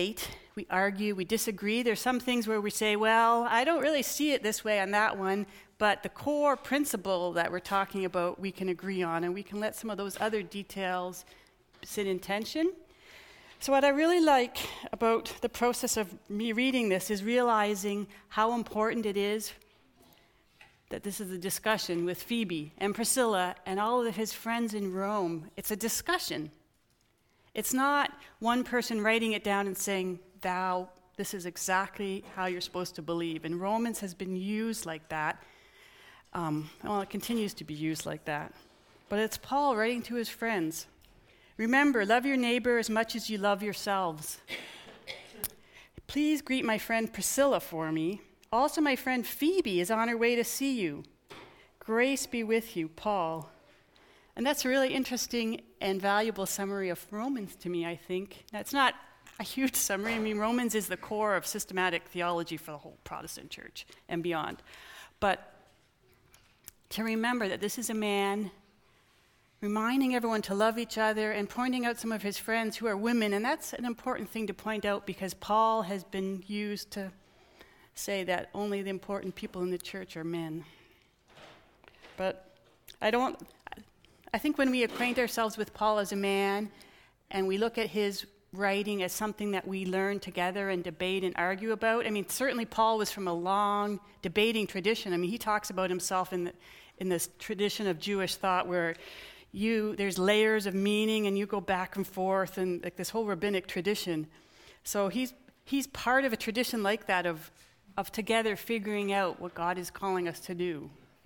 we argue, we disagree. There's some things where we say, well, I don't really see it this way on that one, but the core principle that we're talking about we can agree on, and we can let some of those other details sit in tension. So what I really like about the process of me reading this is realizing how important it is that this is a discussion with Phoebe and Priscilla and all of his friends in Rome. It's a discussion. It's not one person writing it down and saying, thou, this is exactly how you're supposed to believe. And Romans has been used like that. Um, well, it continues to be used like that. But it's Paul writing to his friends. Remember, love your neighbor as much as you love yourselves. Please greet my friend Priscilla for me. Also, my friend Phoebe is on her way to see you. Grace be with you, Paul. And that's a really interesting and valuable summary of Romans to me, I think. That's not a huge summary. I mean, Romans is the core of systematic theology for the whole Protestant church and beyond. But to remember that this is a man reminding everyone to love each other and pointing out some of his friends who are women. And that's an important thing to point out because Paul has been used to say that only the important people in the church are men. But I don't... I think when we acquaint ourselves with Paul as a man and we look at his writing as something that we learn together and debate and argue about, I mean, certainly Paul was from a long debating tradition. I mean, he talks about himself in the, in this tradition of Jewish thought where you there's layers of meaning and you go back and forth and like this whole rabbinic tradition. So he's he's part of a tradition like that of of together figuring out what God is calling us to do.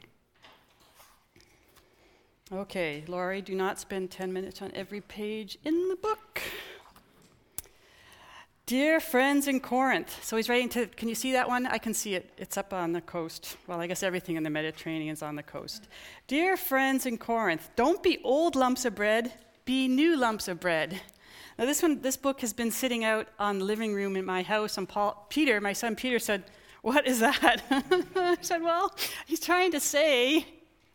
Okay, Laurie, do not spend ten minutes on every page in the book. Dear friends in Corinth. So he's writing to, can you see that one? I can see it. It's up on the coast. Well, I guess everything in the Mediterranean is on the coast. Dear friends in Corinth, don't be old lumps of bread, be new lumps of bread. Now this one, this book has been sitting out on the living room in my house, and Paul, Peter, my son Peter said, what is that? I said, well, he's trying to say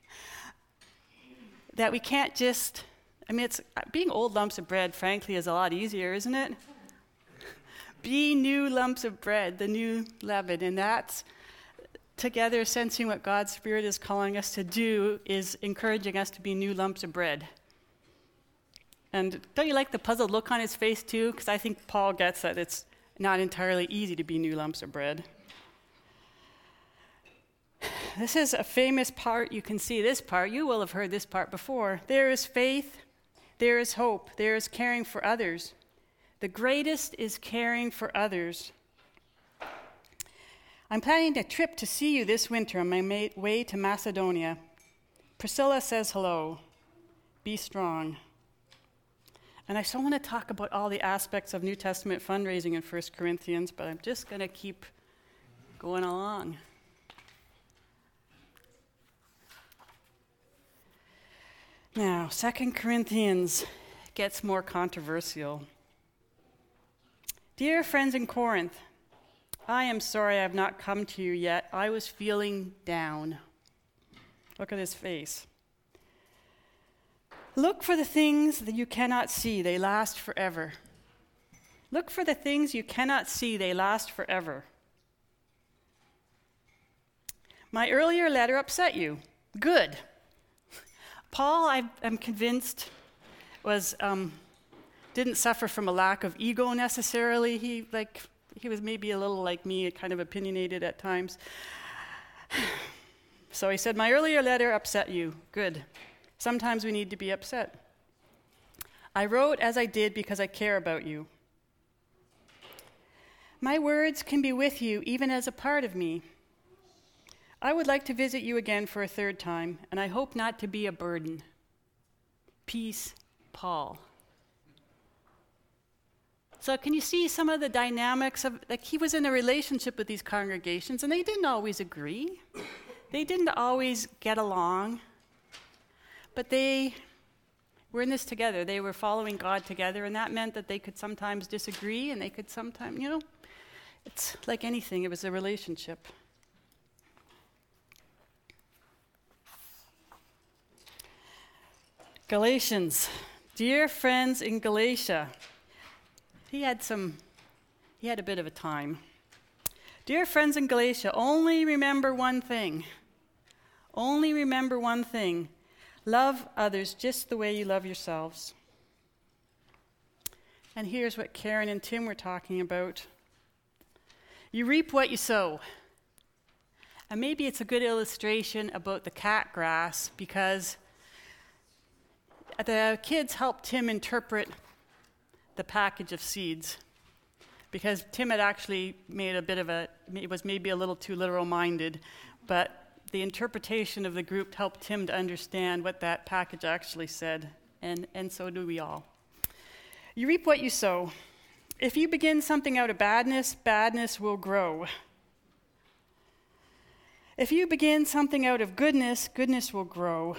that we can't just, I mean, it's being old lumps of bread, frankly, is a lot easier, isn't it? Be new lumps of bread, the new leaven, and that's together sensing what God's Spirit is calling us to do is encouraging us to be new lumps of bread. And don't you like the puzzled look on his face too? Because I think Paul gets that it's not entirely easy to be new lumps of bread. This is a famous part. You can see this part. You will have heard this part before. There is faith. There is hope. There is caring for others. The greatest is caring for others. I'm planning a trip to see you this winter on my way to Macedonia. Priscilla says hello. Be strong. And I still want to talk about all the aspects of New Testament fundraising in First Corinthians, but I'm just going to keep going along. Now, Second Corinthians gets more controversial. Dear friends in Corinth, I am sorry I have not come to you yet. I was feeling down. Look at his face. Look for the things that you cannot see. They last forever. Look for the things you cannot see. They last forever. My earlier letter upset you. Good. Paul, I, I'm convinced, was um, didn't suffer from a lack of ego necessarily. He like he was maybe a little like me, kind of opinionated at times. So he said, my earlier letter upset you. Good. Sometimes we need to be upset. I wrote as I did because I care about you. My words can be with you even as a part of me. I would like to visit you again for a third time, and I hope not to be a burden. Peace, Paul. So can you see some of the dynamics of, like he was in a relationship with these congregations, and they didn't always agree. They didn't always get along, but they were in this together. They were following God together, and that meant that they could sometimes disagree, and they could sometimes, you know, it's like anything, it was a relationship. Galatians. Dear friends in Galatia. He had some he had a bit of a time. Dear friends in Galatia, only remember one thing. Only remember one thing. Love others just the way you love yourselves. And here's what Karen and Tim were talking about. You reap what you sow. And maybe it's a good illustration about the cat grass, because the kids helped Tim interpret the package of seeds, because Tim had actually made a bit of a, was maybe a little too literal-minded, but the interpretation of the group helped Tim to understand what that package actually said, and, and so do we all. You reap what you sow. If you begin something out of badness, badness will grow. If you begin something out of goodness, goodness will grow.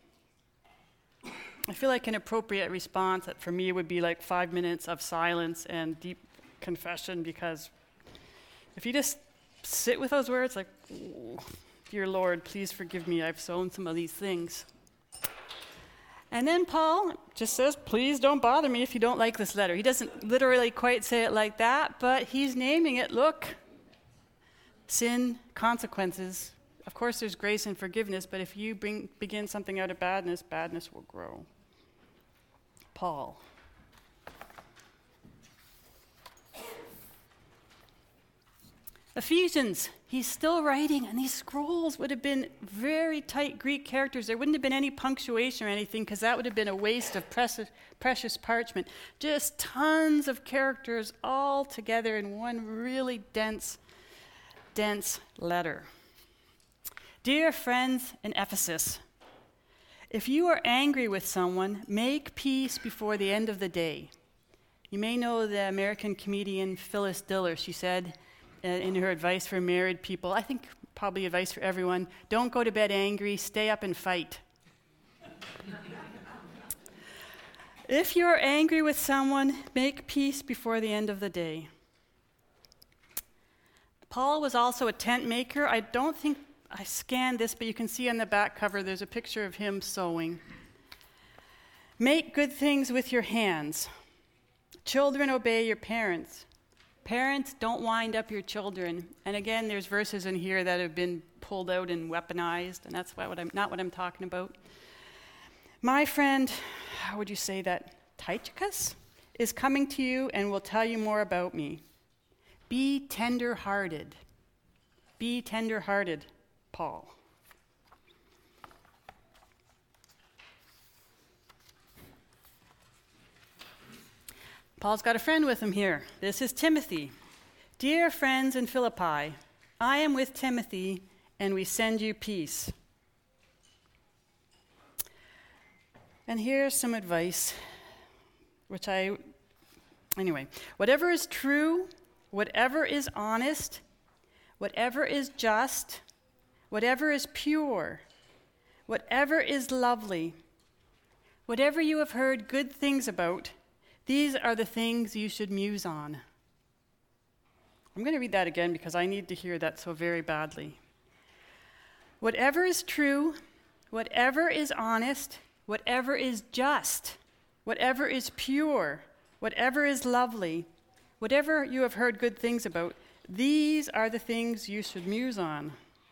I feel like an appropriate response for me would be like five minutes of silence and deep confession, because if you just sit with those words, like, dear Lord, please forgive me, I've sown some of these things. And then Paul just says, please don't bother me if you don't like this letter. He doesn't literally quite say it like that, but he's naming it. Look, sin, consequences. Of course, there's grace and forgiveness, but if you bring, begin something out of badness, badness will grow. Paul. Ephesians, he's still writing, and these scrolls would have been very tight Greek characters. There wouldn't have been any punctuation or anything, because that would have been a waste of precious, precious parchment. Just tons of characters all together in one really dense, dense letter. Dear friends in Ephesus, if you are angry with someone, make peace before the end of the day. You may know the American comedian Phyllis Diller. She said, in her advice for married people, I think probably advice for everyone, don't go to bed angry, stay up and fight. If you're angry with someone, make peace before the end of the day. Paul was also a tent maker. I don't think I scanned this, but you can see on the back cover there's a picture of him sewing. Make good things with your hands. Children, obey your parents. Parents, don't wind up your children. And again, there's verses in here that have been pulled out and weaponized, and that's what I'm, not what I'm talking about. My friend, how would you say that? Tychicus is coming to you and will tell you more about me. Be tender-hearted. Be tender-hearted, Paul. Paul's got a friend with him here. This is Timothy. Dear friends in Philippi, I am with Timothy, and we send you peace. And here's some advice, which I, anyway, whatever is true, whatever is honest, whatever is just, whatever is pure, whatever is lovely, whatever you have heard good things about, these are the things you should muse on. I'm going to read that again because I need to hear that so very badly. Whatever is true, whatever is honest, whatever is just, whatever is pure, whatever is lovely, whatever you have heard good things about, these are the things you should muse on.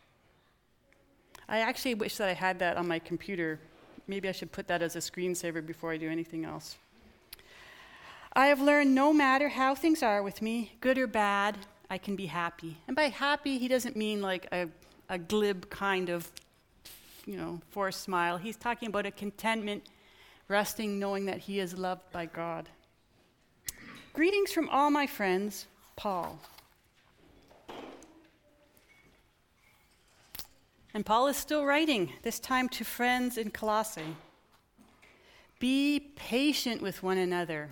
I actually wish that I had that on my computer. Maybe I should put that as a screensaver before I do anything else. I have learned no matter how things are with me, good or bad, I can be happy. And by happy, he doesn't mean like a, a glib kind of, you know, forced smile. He's talking about a contentment, resting, knowing that he is loved by God. Greetings from all my friends, Paul. And Paul is still writing, this time to friends in Colossae. Be patient with one another.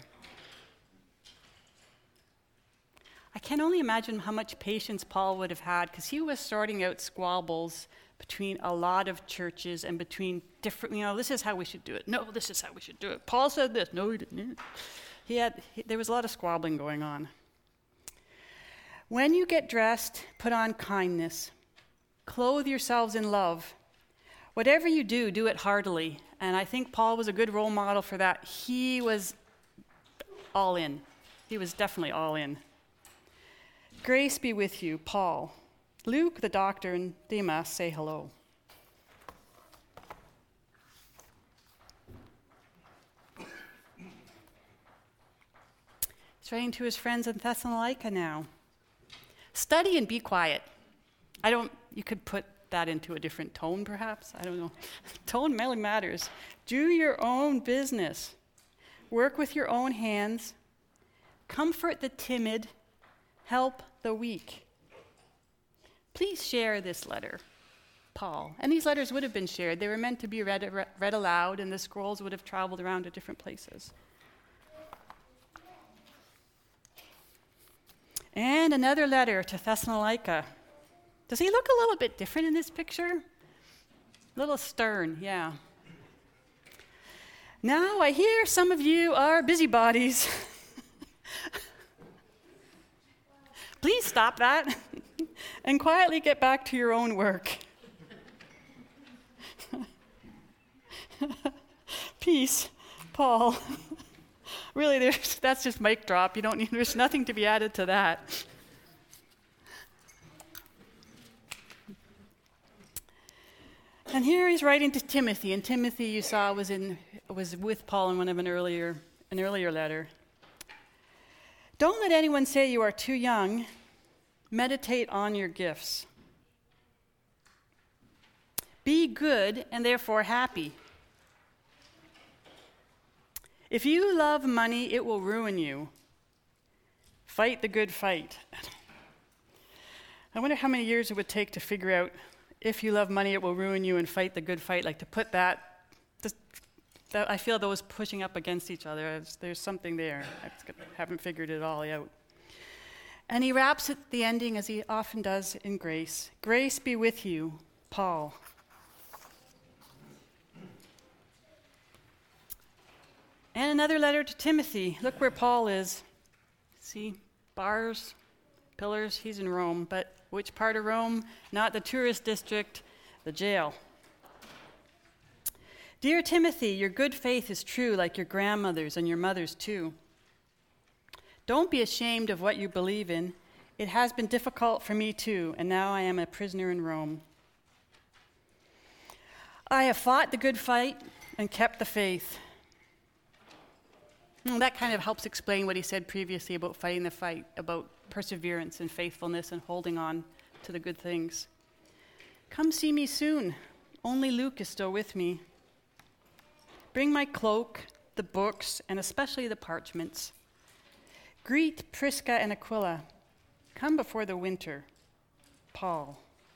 I can only imagine how much patience Paul would have had, because he was sorting out squabbles between a lot of churches and between different, you know, this is how we should do it. No, this is how we should do it. Paul said this. No, he didn't. He had, he, there was a lot of squabbling going on. When you get dressed, put on kindness. Clothe yourselves in love. Whatever you do, do it heartily. And I think Paul was a good role model for that. He was all in. He was definitely all in. Grace be with you, Paul. Luke, the doctor, and Demas say hello. He's writing to his friends in Thessalonica now. Study and be quiet. I don't, you could put that into a different tone perhaps. I don't know. Tone really matters. Do your own business. Work with your own hands. Comfort the timid. Help the weak. Please share this letter, Paul. And these letters would have been shared. They were meant to be read, read aloud, and the scrolls would have traveled around to different places. And another letter to Thessalonica. Does he look a little bit different in this picture? A little stern, yeah. Now I hear some of you are busybodies. Please stop that and quietly get back to your own work. Peace, Paul. Really, there's, that's just mic drop. You don't need, there's nothing to be added to that. And here he's writing to Timothy, and Timothy, you saw, was in was with Paul in one of an earlier an earlier letter. Don't let anyone say you are too young. Meditate on your gifts. Be good and therefore happy. If you love money, it will ruin you. Fight the good fight. I wonder how many years it would take to figure out if you love money, it will ruin you, and fight the good fight. Like to put that, just, that I feel those pushing up against each other. There's, there's something there. I haven't figured it all out. And he wraps it, the ending, as he often does, in grace. Grace be with you, Paul. And another letter to Timothy. Look where Paul is. See, bars, pillars, he's in Rome. But which part of Rome? Not the tourist district, the jail. Dear Timothy, your good faith is true, like your grandmother's and your mother's too. Don't be ashamed of what you believe in. It has been difficult for me too, and now I am a prisoner in Rome. I have fought the good fight and kept the faith. Well, that kind of helps explain what he said previously about fighting the fight, about perseverance and faithfulness and holding on to the good things. Come see me soon. Only Luke is still with me. Bring my cloak, the books, and especially the parchments. Greet Prisca and Aquila. Come before the winter. Paul.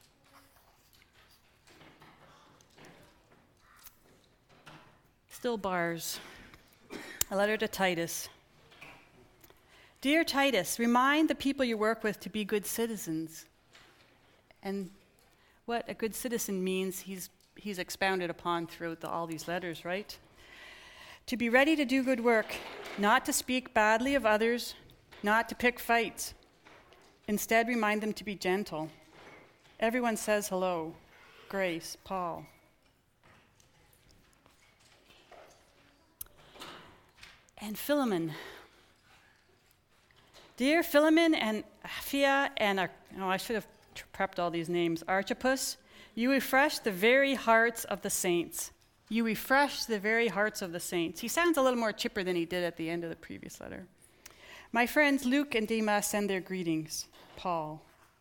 Still bars. A letter to Titus. Dear Titus, remind the people you work with to be good citizens. And what a good citizen means, he's, he's expounded upon throughout the, all these letters, right? To be ready to do good work, not to speak badly of others, not to pick fights. Instead, remind them to be gentle. Everyone says hello. Grace, Paul. And Philemon. Dear Philemon and Apphia and, Ar- oh, I should have prepped all these names. Archippus, you refresh the very hearts of the saints. You refresh the very hearts of the saints. He sounds a little more chipper than he did at the end of the previous letter. My friends Luke and Demas send their greetings. Paul.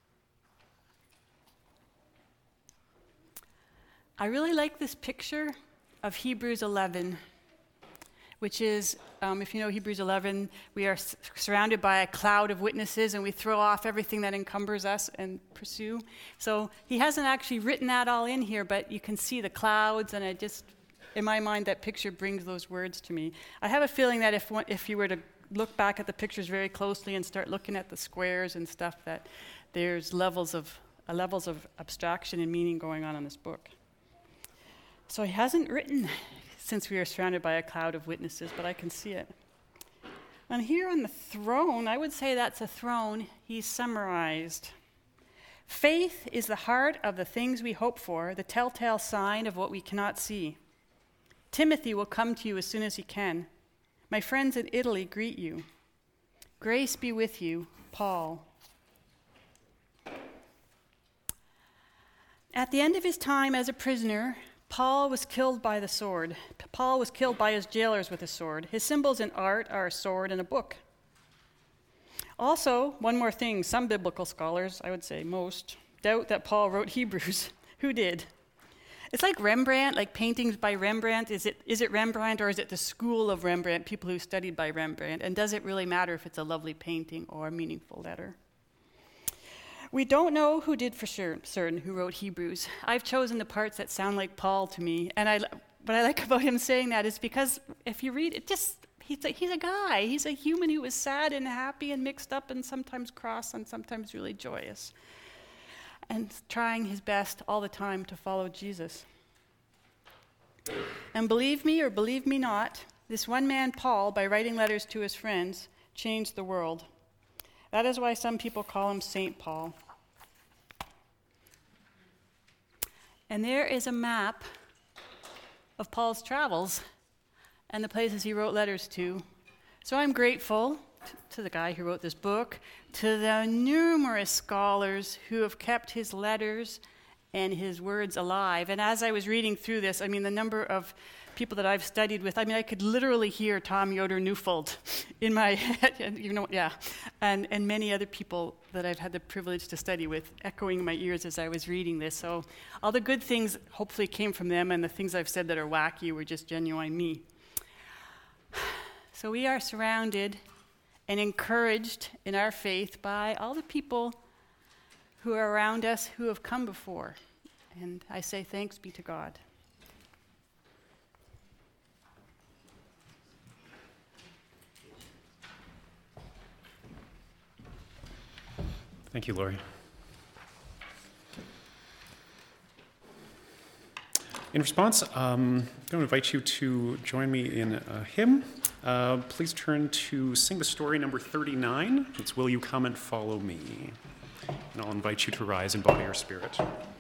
I really like this picture of Hebrews eleven, which is, um, if you know Hebrews eleven, we are s- surrounded by a cloud of witnesses and we throw off everything that encumbers us and pursue. So he hasn't actually written that all in here, but you can see the clouds, and I just, in my mind, that picture brings those words to me. I have a feeling that if one, if you were to look back at the pictures very closely and start looking at the squares and stuff, that there's levels of uh, levels of abstraction and meaning going on in this book. So he hasn't written since we are surrounded by a cloud of witnesses, but I can see it. And here on the throne, I would say that's a throne, he's summarized. Faith is the heart of the things we hope for, the telltale sign of what we cannot see. Timothy will come to you as soon as he can. My friends in Italy greet you. Grace be with you, Paul. At the end of his time as a prisoner, Paul was killed by the sword. Paul was killed by his jailers with a sword. His symbols in art are a sword and a book. Also, one more thing, some biblical scholars, I would say most, doubt that Paul wrote Hebrews. Who did? It's like Rembrandt, like paintings by Rembrandt. Is it is it Rembrandt or is it the school of Rembrandt, people who studied by Rembrandt? And does it really matter if it's a lovely painting or a meaningful letter? We don't know who did for sure, certain, who wrote Hebrews. I've chosen the parts that sound like Paul to me. And I, what I like about him saying that is because if you read it, just he's a, he's a guy. He's a human who was sad and happy and mixed up and sometimes cross and sometimes really joyous. And trying his best all the time to follow Jesus. And believe me or believe me not, this one man, Paul, by writing letters to his friends, changed the world. That is why some people call him Saint Paul. And there is a map of Paul's travels and the places he wrote letters to. So I'm grateful to the guy who wrote this book, to the numerous scholars who have kept his letters and his words alive. And as I was reading through this, I mean, the number of people that I've studied with, I mean, I could literally hear Tom Yoder Neufeld in my head, you know, yeah, and, and many other people that I've had the privilege to study with echoing in my ears as I was reading this. So all the good things hopefully came from them, and the things I've said that are wacky were just genuine me. So we are surrounded and encouraged in our faith by all the people who are around us who have come before. And I say thanks be to God. Thank you, Lori. In response, um, I'm going to invite you to join me in a hymn. Uh, please turn to Sing the Story number thirty-nine. It's Will You Come and Follow Me? And I'll invite you to rise in body or spirit.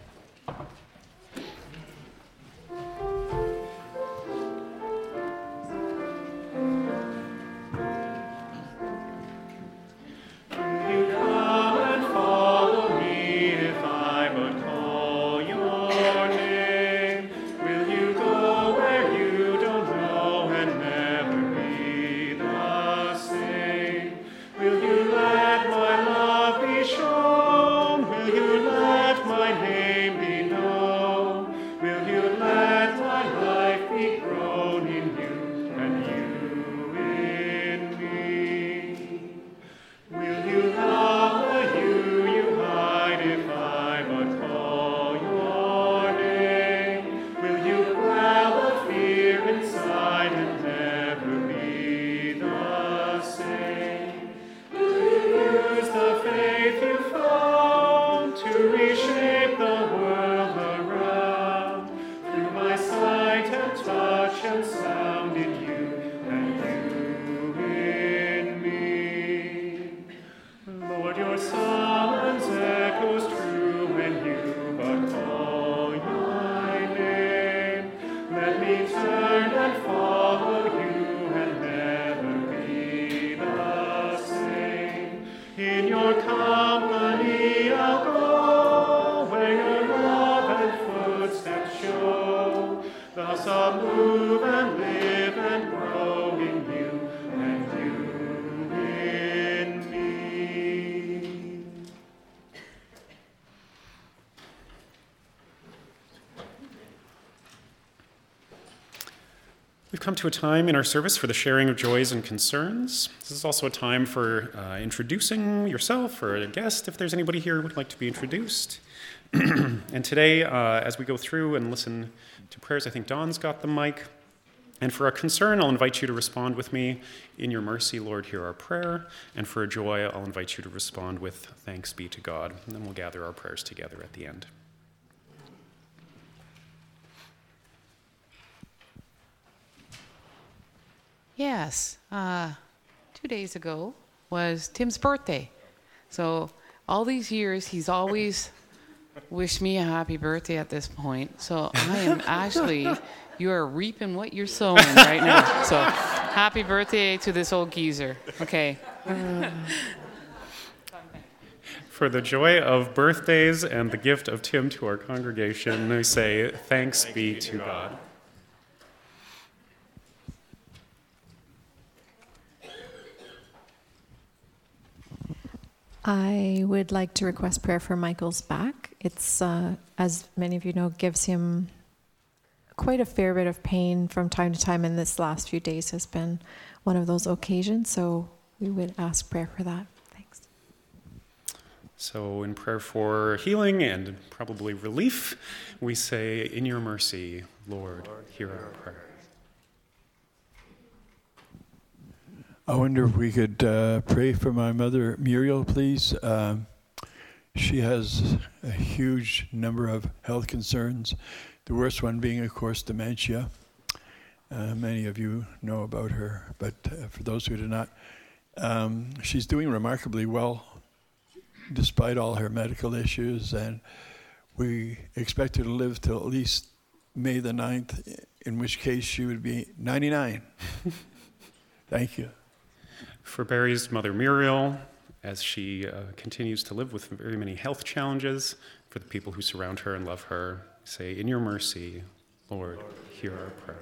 We've come to a time in our service for the sharing of joys and concerns. This is also a time for uh, introducing yourself or a guest, if there's anybody here who would like to be introduced. And today, uh, as we go through and listen to prayers, I think Don's got the mic. And for a concern, I'll invite you to respond with me, "In your mercy, Lord, hear our prayer." And for a joy, I'll invite you to respond with, "Thanks be to God." And then we'll gather our prayers together at the end. Yes, uh, two days ago was Tim's birthday. So all these years, he's always wished me a happy birthday at this point. So I am actually, you are reaping what you're sowing right now. So happy birthday to this old geezer. Okay. For the joy of birthdays and the gift of Tim to our congregation, we say, thanks be to God. I would like to request prayer for Michael's back. It's, uh, as many of you know, gives him quite a fair bit of pain from time to time, and this last few days has been one of those occasions, so we would ask prayer for that. Thanks. So in prayer for healing and probably relief, we say, in your mercy, Lord, hear our prayer. I wonder if we could uh, pray for my mother, Muriel, please. Um, she has a huge number of health concerns, the worst one being, of course, dementia. Uh, many of you know about her, but uh, for those who do not, um, she's doing remarkably well despite all her medical issues, and we expect her to live till at least May the ninth, in which case she would be ninety-nine. Thank you. For Barry's mother, Muriel, as she uh, continues to live with very many health challenges, for the people who surround her and love her, say, in your mercy, Lord, hear our prayer.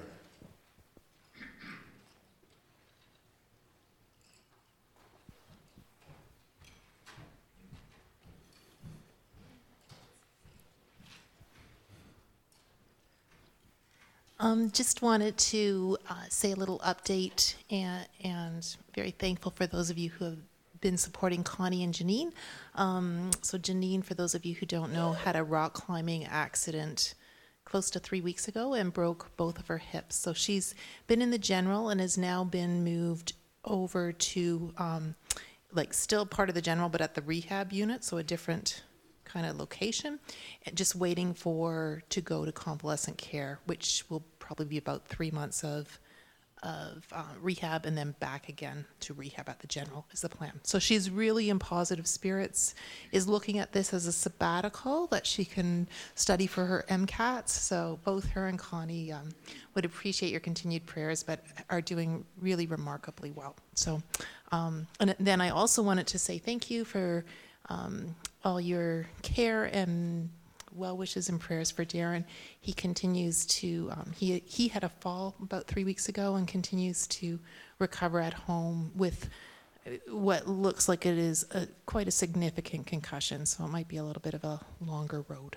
Um, just wanted to uh, say a little update and, and very thankful for those of you who have been supporting Connie and Janine. Um, so Janine, for those of you who don't know, had a rock climbing accident close to three weeks ago and broke both of her hips. So she's been in the general and has now been moved over to, um, like still part of the general, but at the rehab unit, so a different kind of location, and just waiting for to go to convalescent care, which will probably be about three months of of uh, rehab and then back again to rehab at the general is the plan. So she's really in positive spirits, is looking at this as a sabbatical that she can study for her MCATs. So both her and Connie um, would appreciate your continued prayers, but are doing really remarkably well. So, um, and then I also wanted to say thank you for um, all your care and well wishes and prayers for Darren. He continues to, um, he he had a fall about three weeks ago and continues to recover at home with what looks like it is a, quite a significant concussion, so it might be a little bit of a longer road.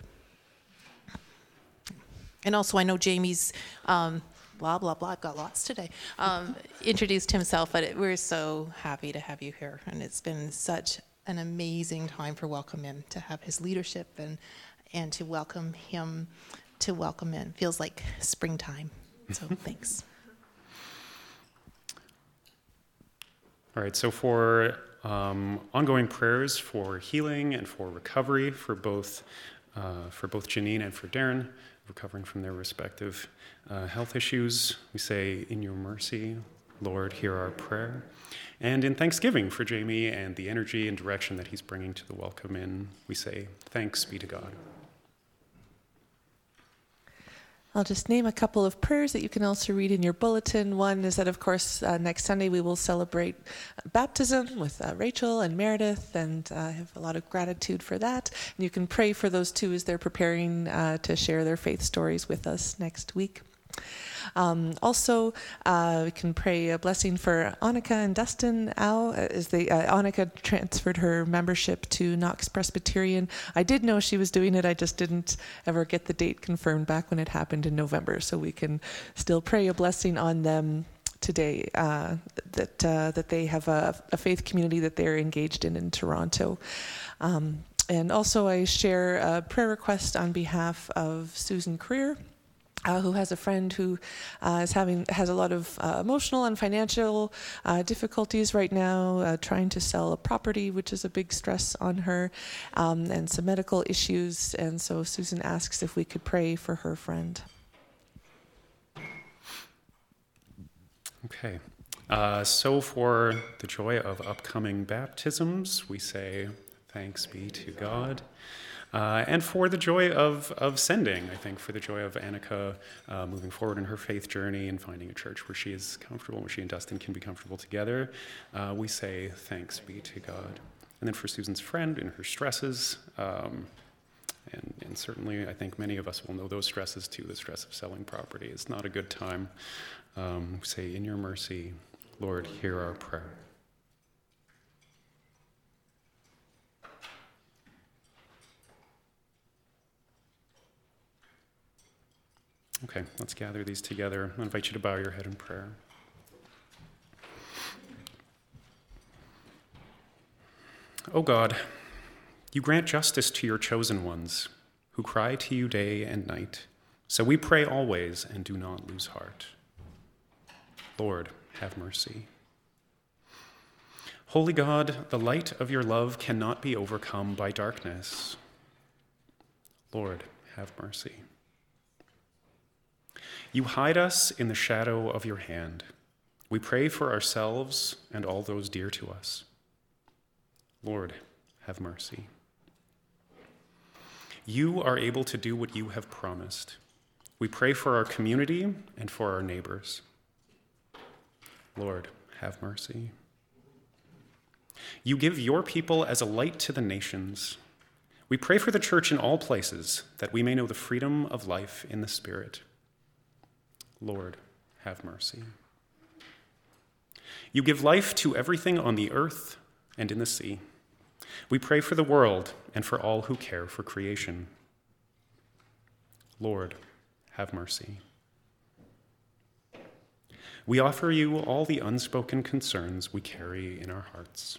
And also I know Jamie's, um, blah, blah, blah, got lots today, um, introduced himself, but it, we're so happy to have you here, and it's been such an amazing time for Welcome In, to have his leadership and and to welcome him to Welcome In. Feels like springtime. So thanks. All right, so for um, ongoing prayers for healing and for recovery for both uh, for both Janine and for Darren, recovering from their respective uh, health issues, we say, in your mercy, Lord, hear our prayer. And in thanksgiving for Jamie and the energy and direction that he's bringing to the Welcome In, we say, thanks be to God. I'll just name a couple of prayers that you can also read in your bulletin. One is that, of course, uh, next Sunday we will celebrate baptism with uh, Rachel and Meredith, and uh, I have a lot of gratitude for that. And you can pray for those two as they're preparing uh, to share their faith stories with us next week. Um, also, uh, we can pray a blessing for Annika and Dustin Au, as they, uh, Annika transferred her membership to Knox Presbyterian. I did know she was doing it, I just didn't ever get the date confirmed back when it happened in November, so we can still pray a blessing on them today, uh, that uh, that they have a, a faith community that they're engaged in in Toronto. Um, and also I share a prayer request on behalf of Susan Creer, Uh, who has a friend who uh, is having has a lot of uh, emotional and financial uh, difficulties right now, uh, trying to sell a property, which is a big stress on her, um, and some medical issues. And so Susan asks if we could pray for her friend. Okay. Uh, so for the joy of upcoming baptisms, we say, thanks be to God. Uh, and for the joy of, of sending, I think, for the joy of Annika uh, moving forward in her faith journey and finding a church where she is comfortable, where she and Dustin can be comfortable together, uh, we say, thanks be to God. And then for Susan's friend and her stresses, um, and, and certainly I think many of us will know those stresses too, the stress of selling property. It's not a good time. Um, say, in your mercy, Lord, hear our prayer. Okay, let's gather these together. I invite you to bow your head in prayer. O God, you grant justice to your chosen ones who cry to you day and night. So we pray always and do not lose heart. Lord, have mercy. Holy God, the light of your love cannot be overcome by darkness. Lord, have mercy. You hide us in the shadow of your hand. We pray for ourselves and all those dear to us. Lord, have mercy. You are able to do what you have promised. We pray for our community and for our neighbors. Lord, have mercy. You give your people as a light to the nations. We pray for the church in all places, that we may know the freedom of life in the Spirit. Lord, have mercy. You give life to everything on the earth and in the sea. We pray for the world and for all who care for creation. Lord, have mercy. We offer you all the unspoken concerns we carry in our hearts.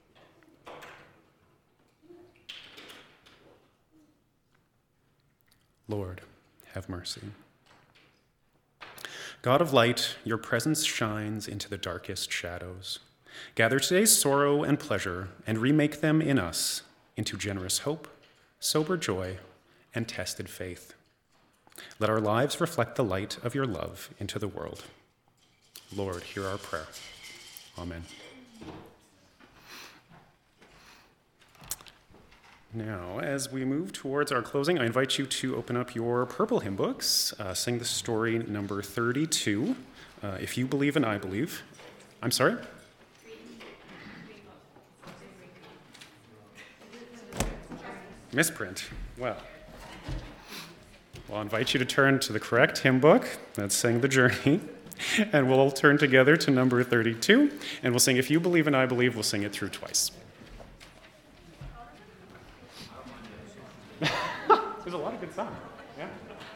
Lord, have mercy. God of light, your presence shines into the darkest shadows. Gather today's sorrow and pleasure and remake them in us into generous hope, sober joy, and tested faith. Let our lives reflect the light of your love into the world. Lord, hear our prayer. Amen. Now, as we move towards our closing, I invite you to open up your purple hymn books, uh, sing the story number thirty-two, uh, If You Believe and I Believe. I'm sorry? Misprint. Well, well, I'll invite you to turn to the correct hymn book. That's Sing the Journey. And we'll turn together to number thirty-two, and we'll sing If You Believe and I Believe. We'll sing it through twice. There's a lot of good songs. Yeah.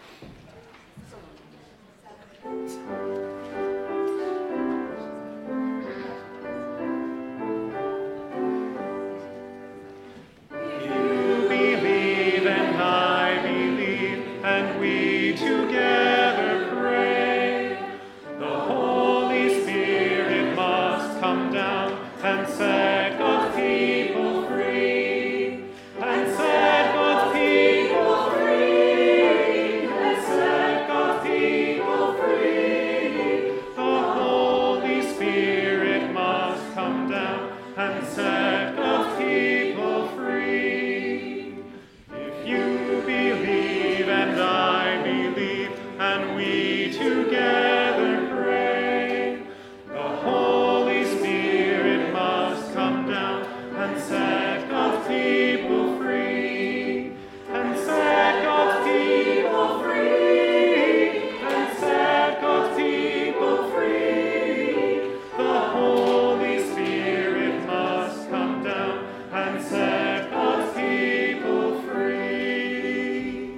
You believe and I believe, and we together pray. The Holy Spirit must come down and set God's people free, and set God's people free, and set God's people free. The Holy Spirit must come down and set God's people free. If you believe and I believe, and we together pray, the Holy Spirit must come down and set God's people free, and set God's people free, and set God's people free. The Holy Spirit must come down and set God's people free.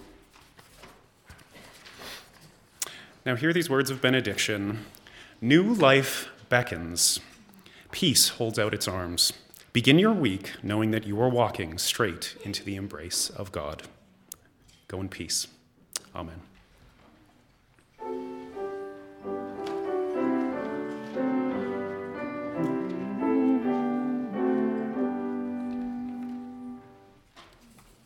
Now hear these words of benediction. New life beckons. Peace holds out its arms. Begin your week knowing that you are walking straight into the embrace of God. Go in peace. Amen.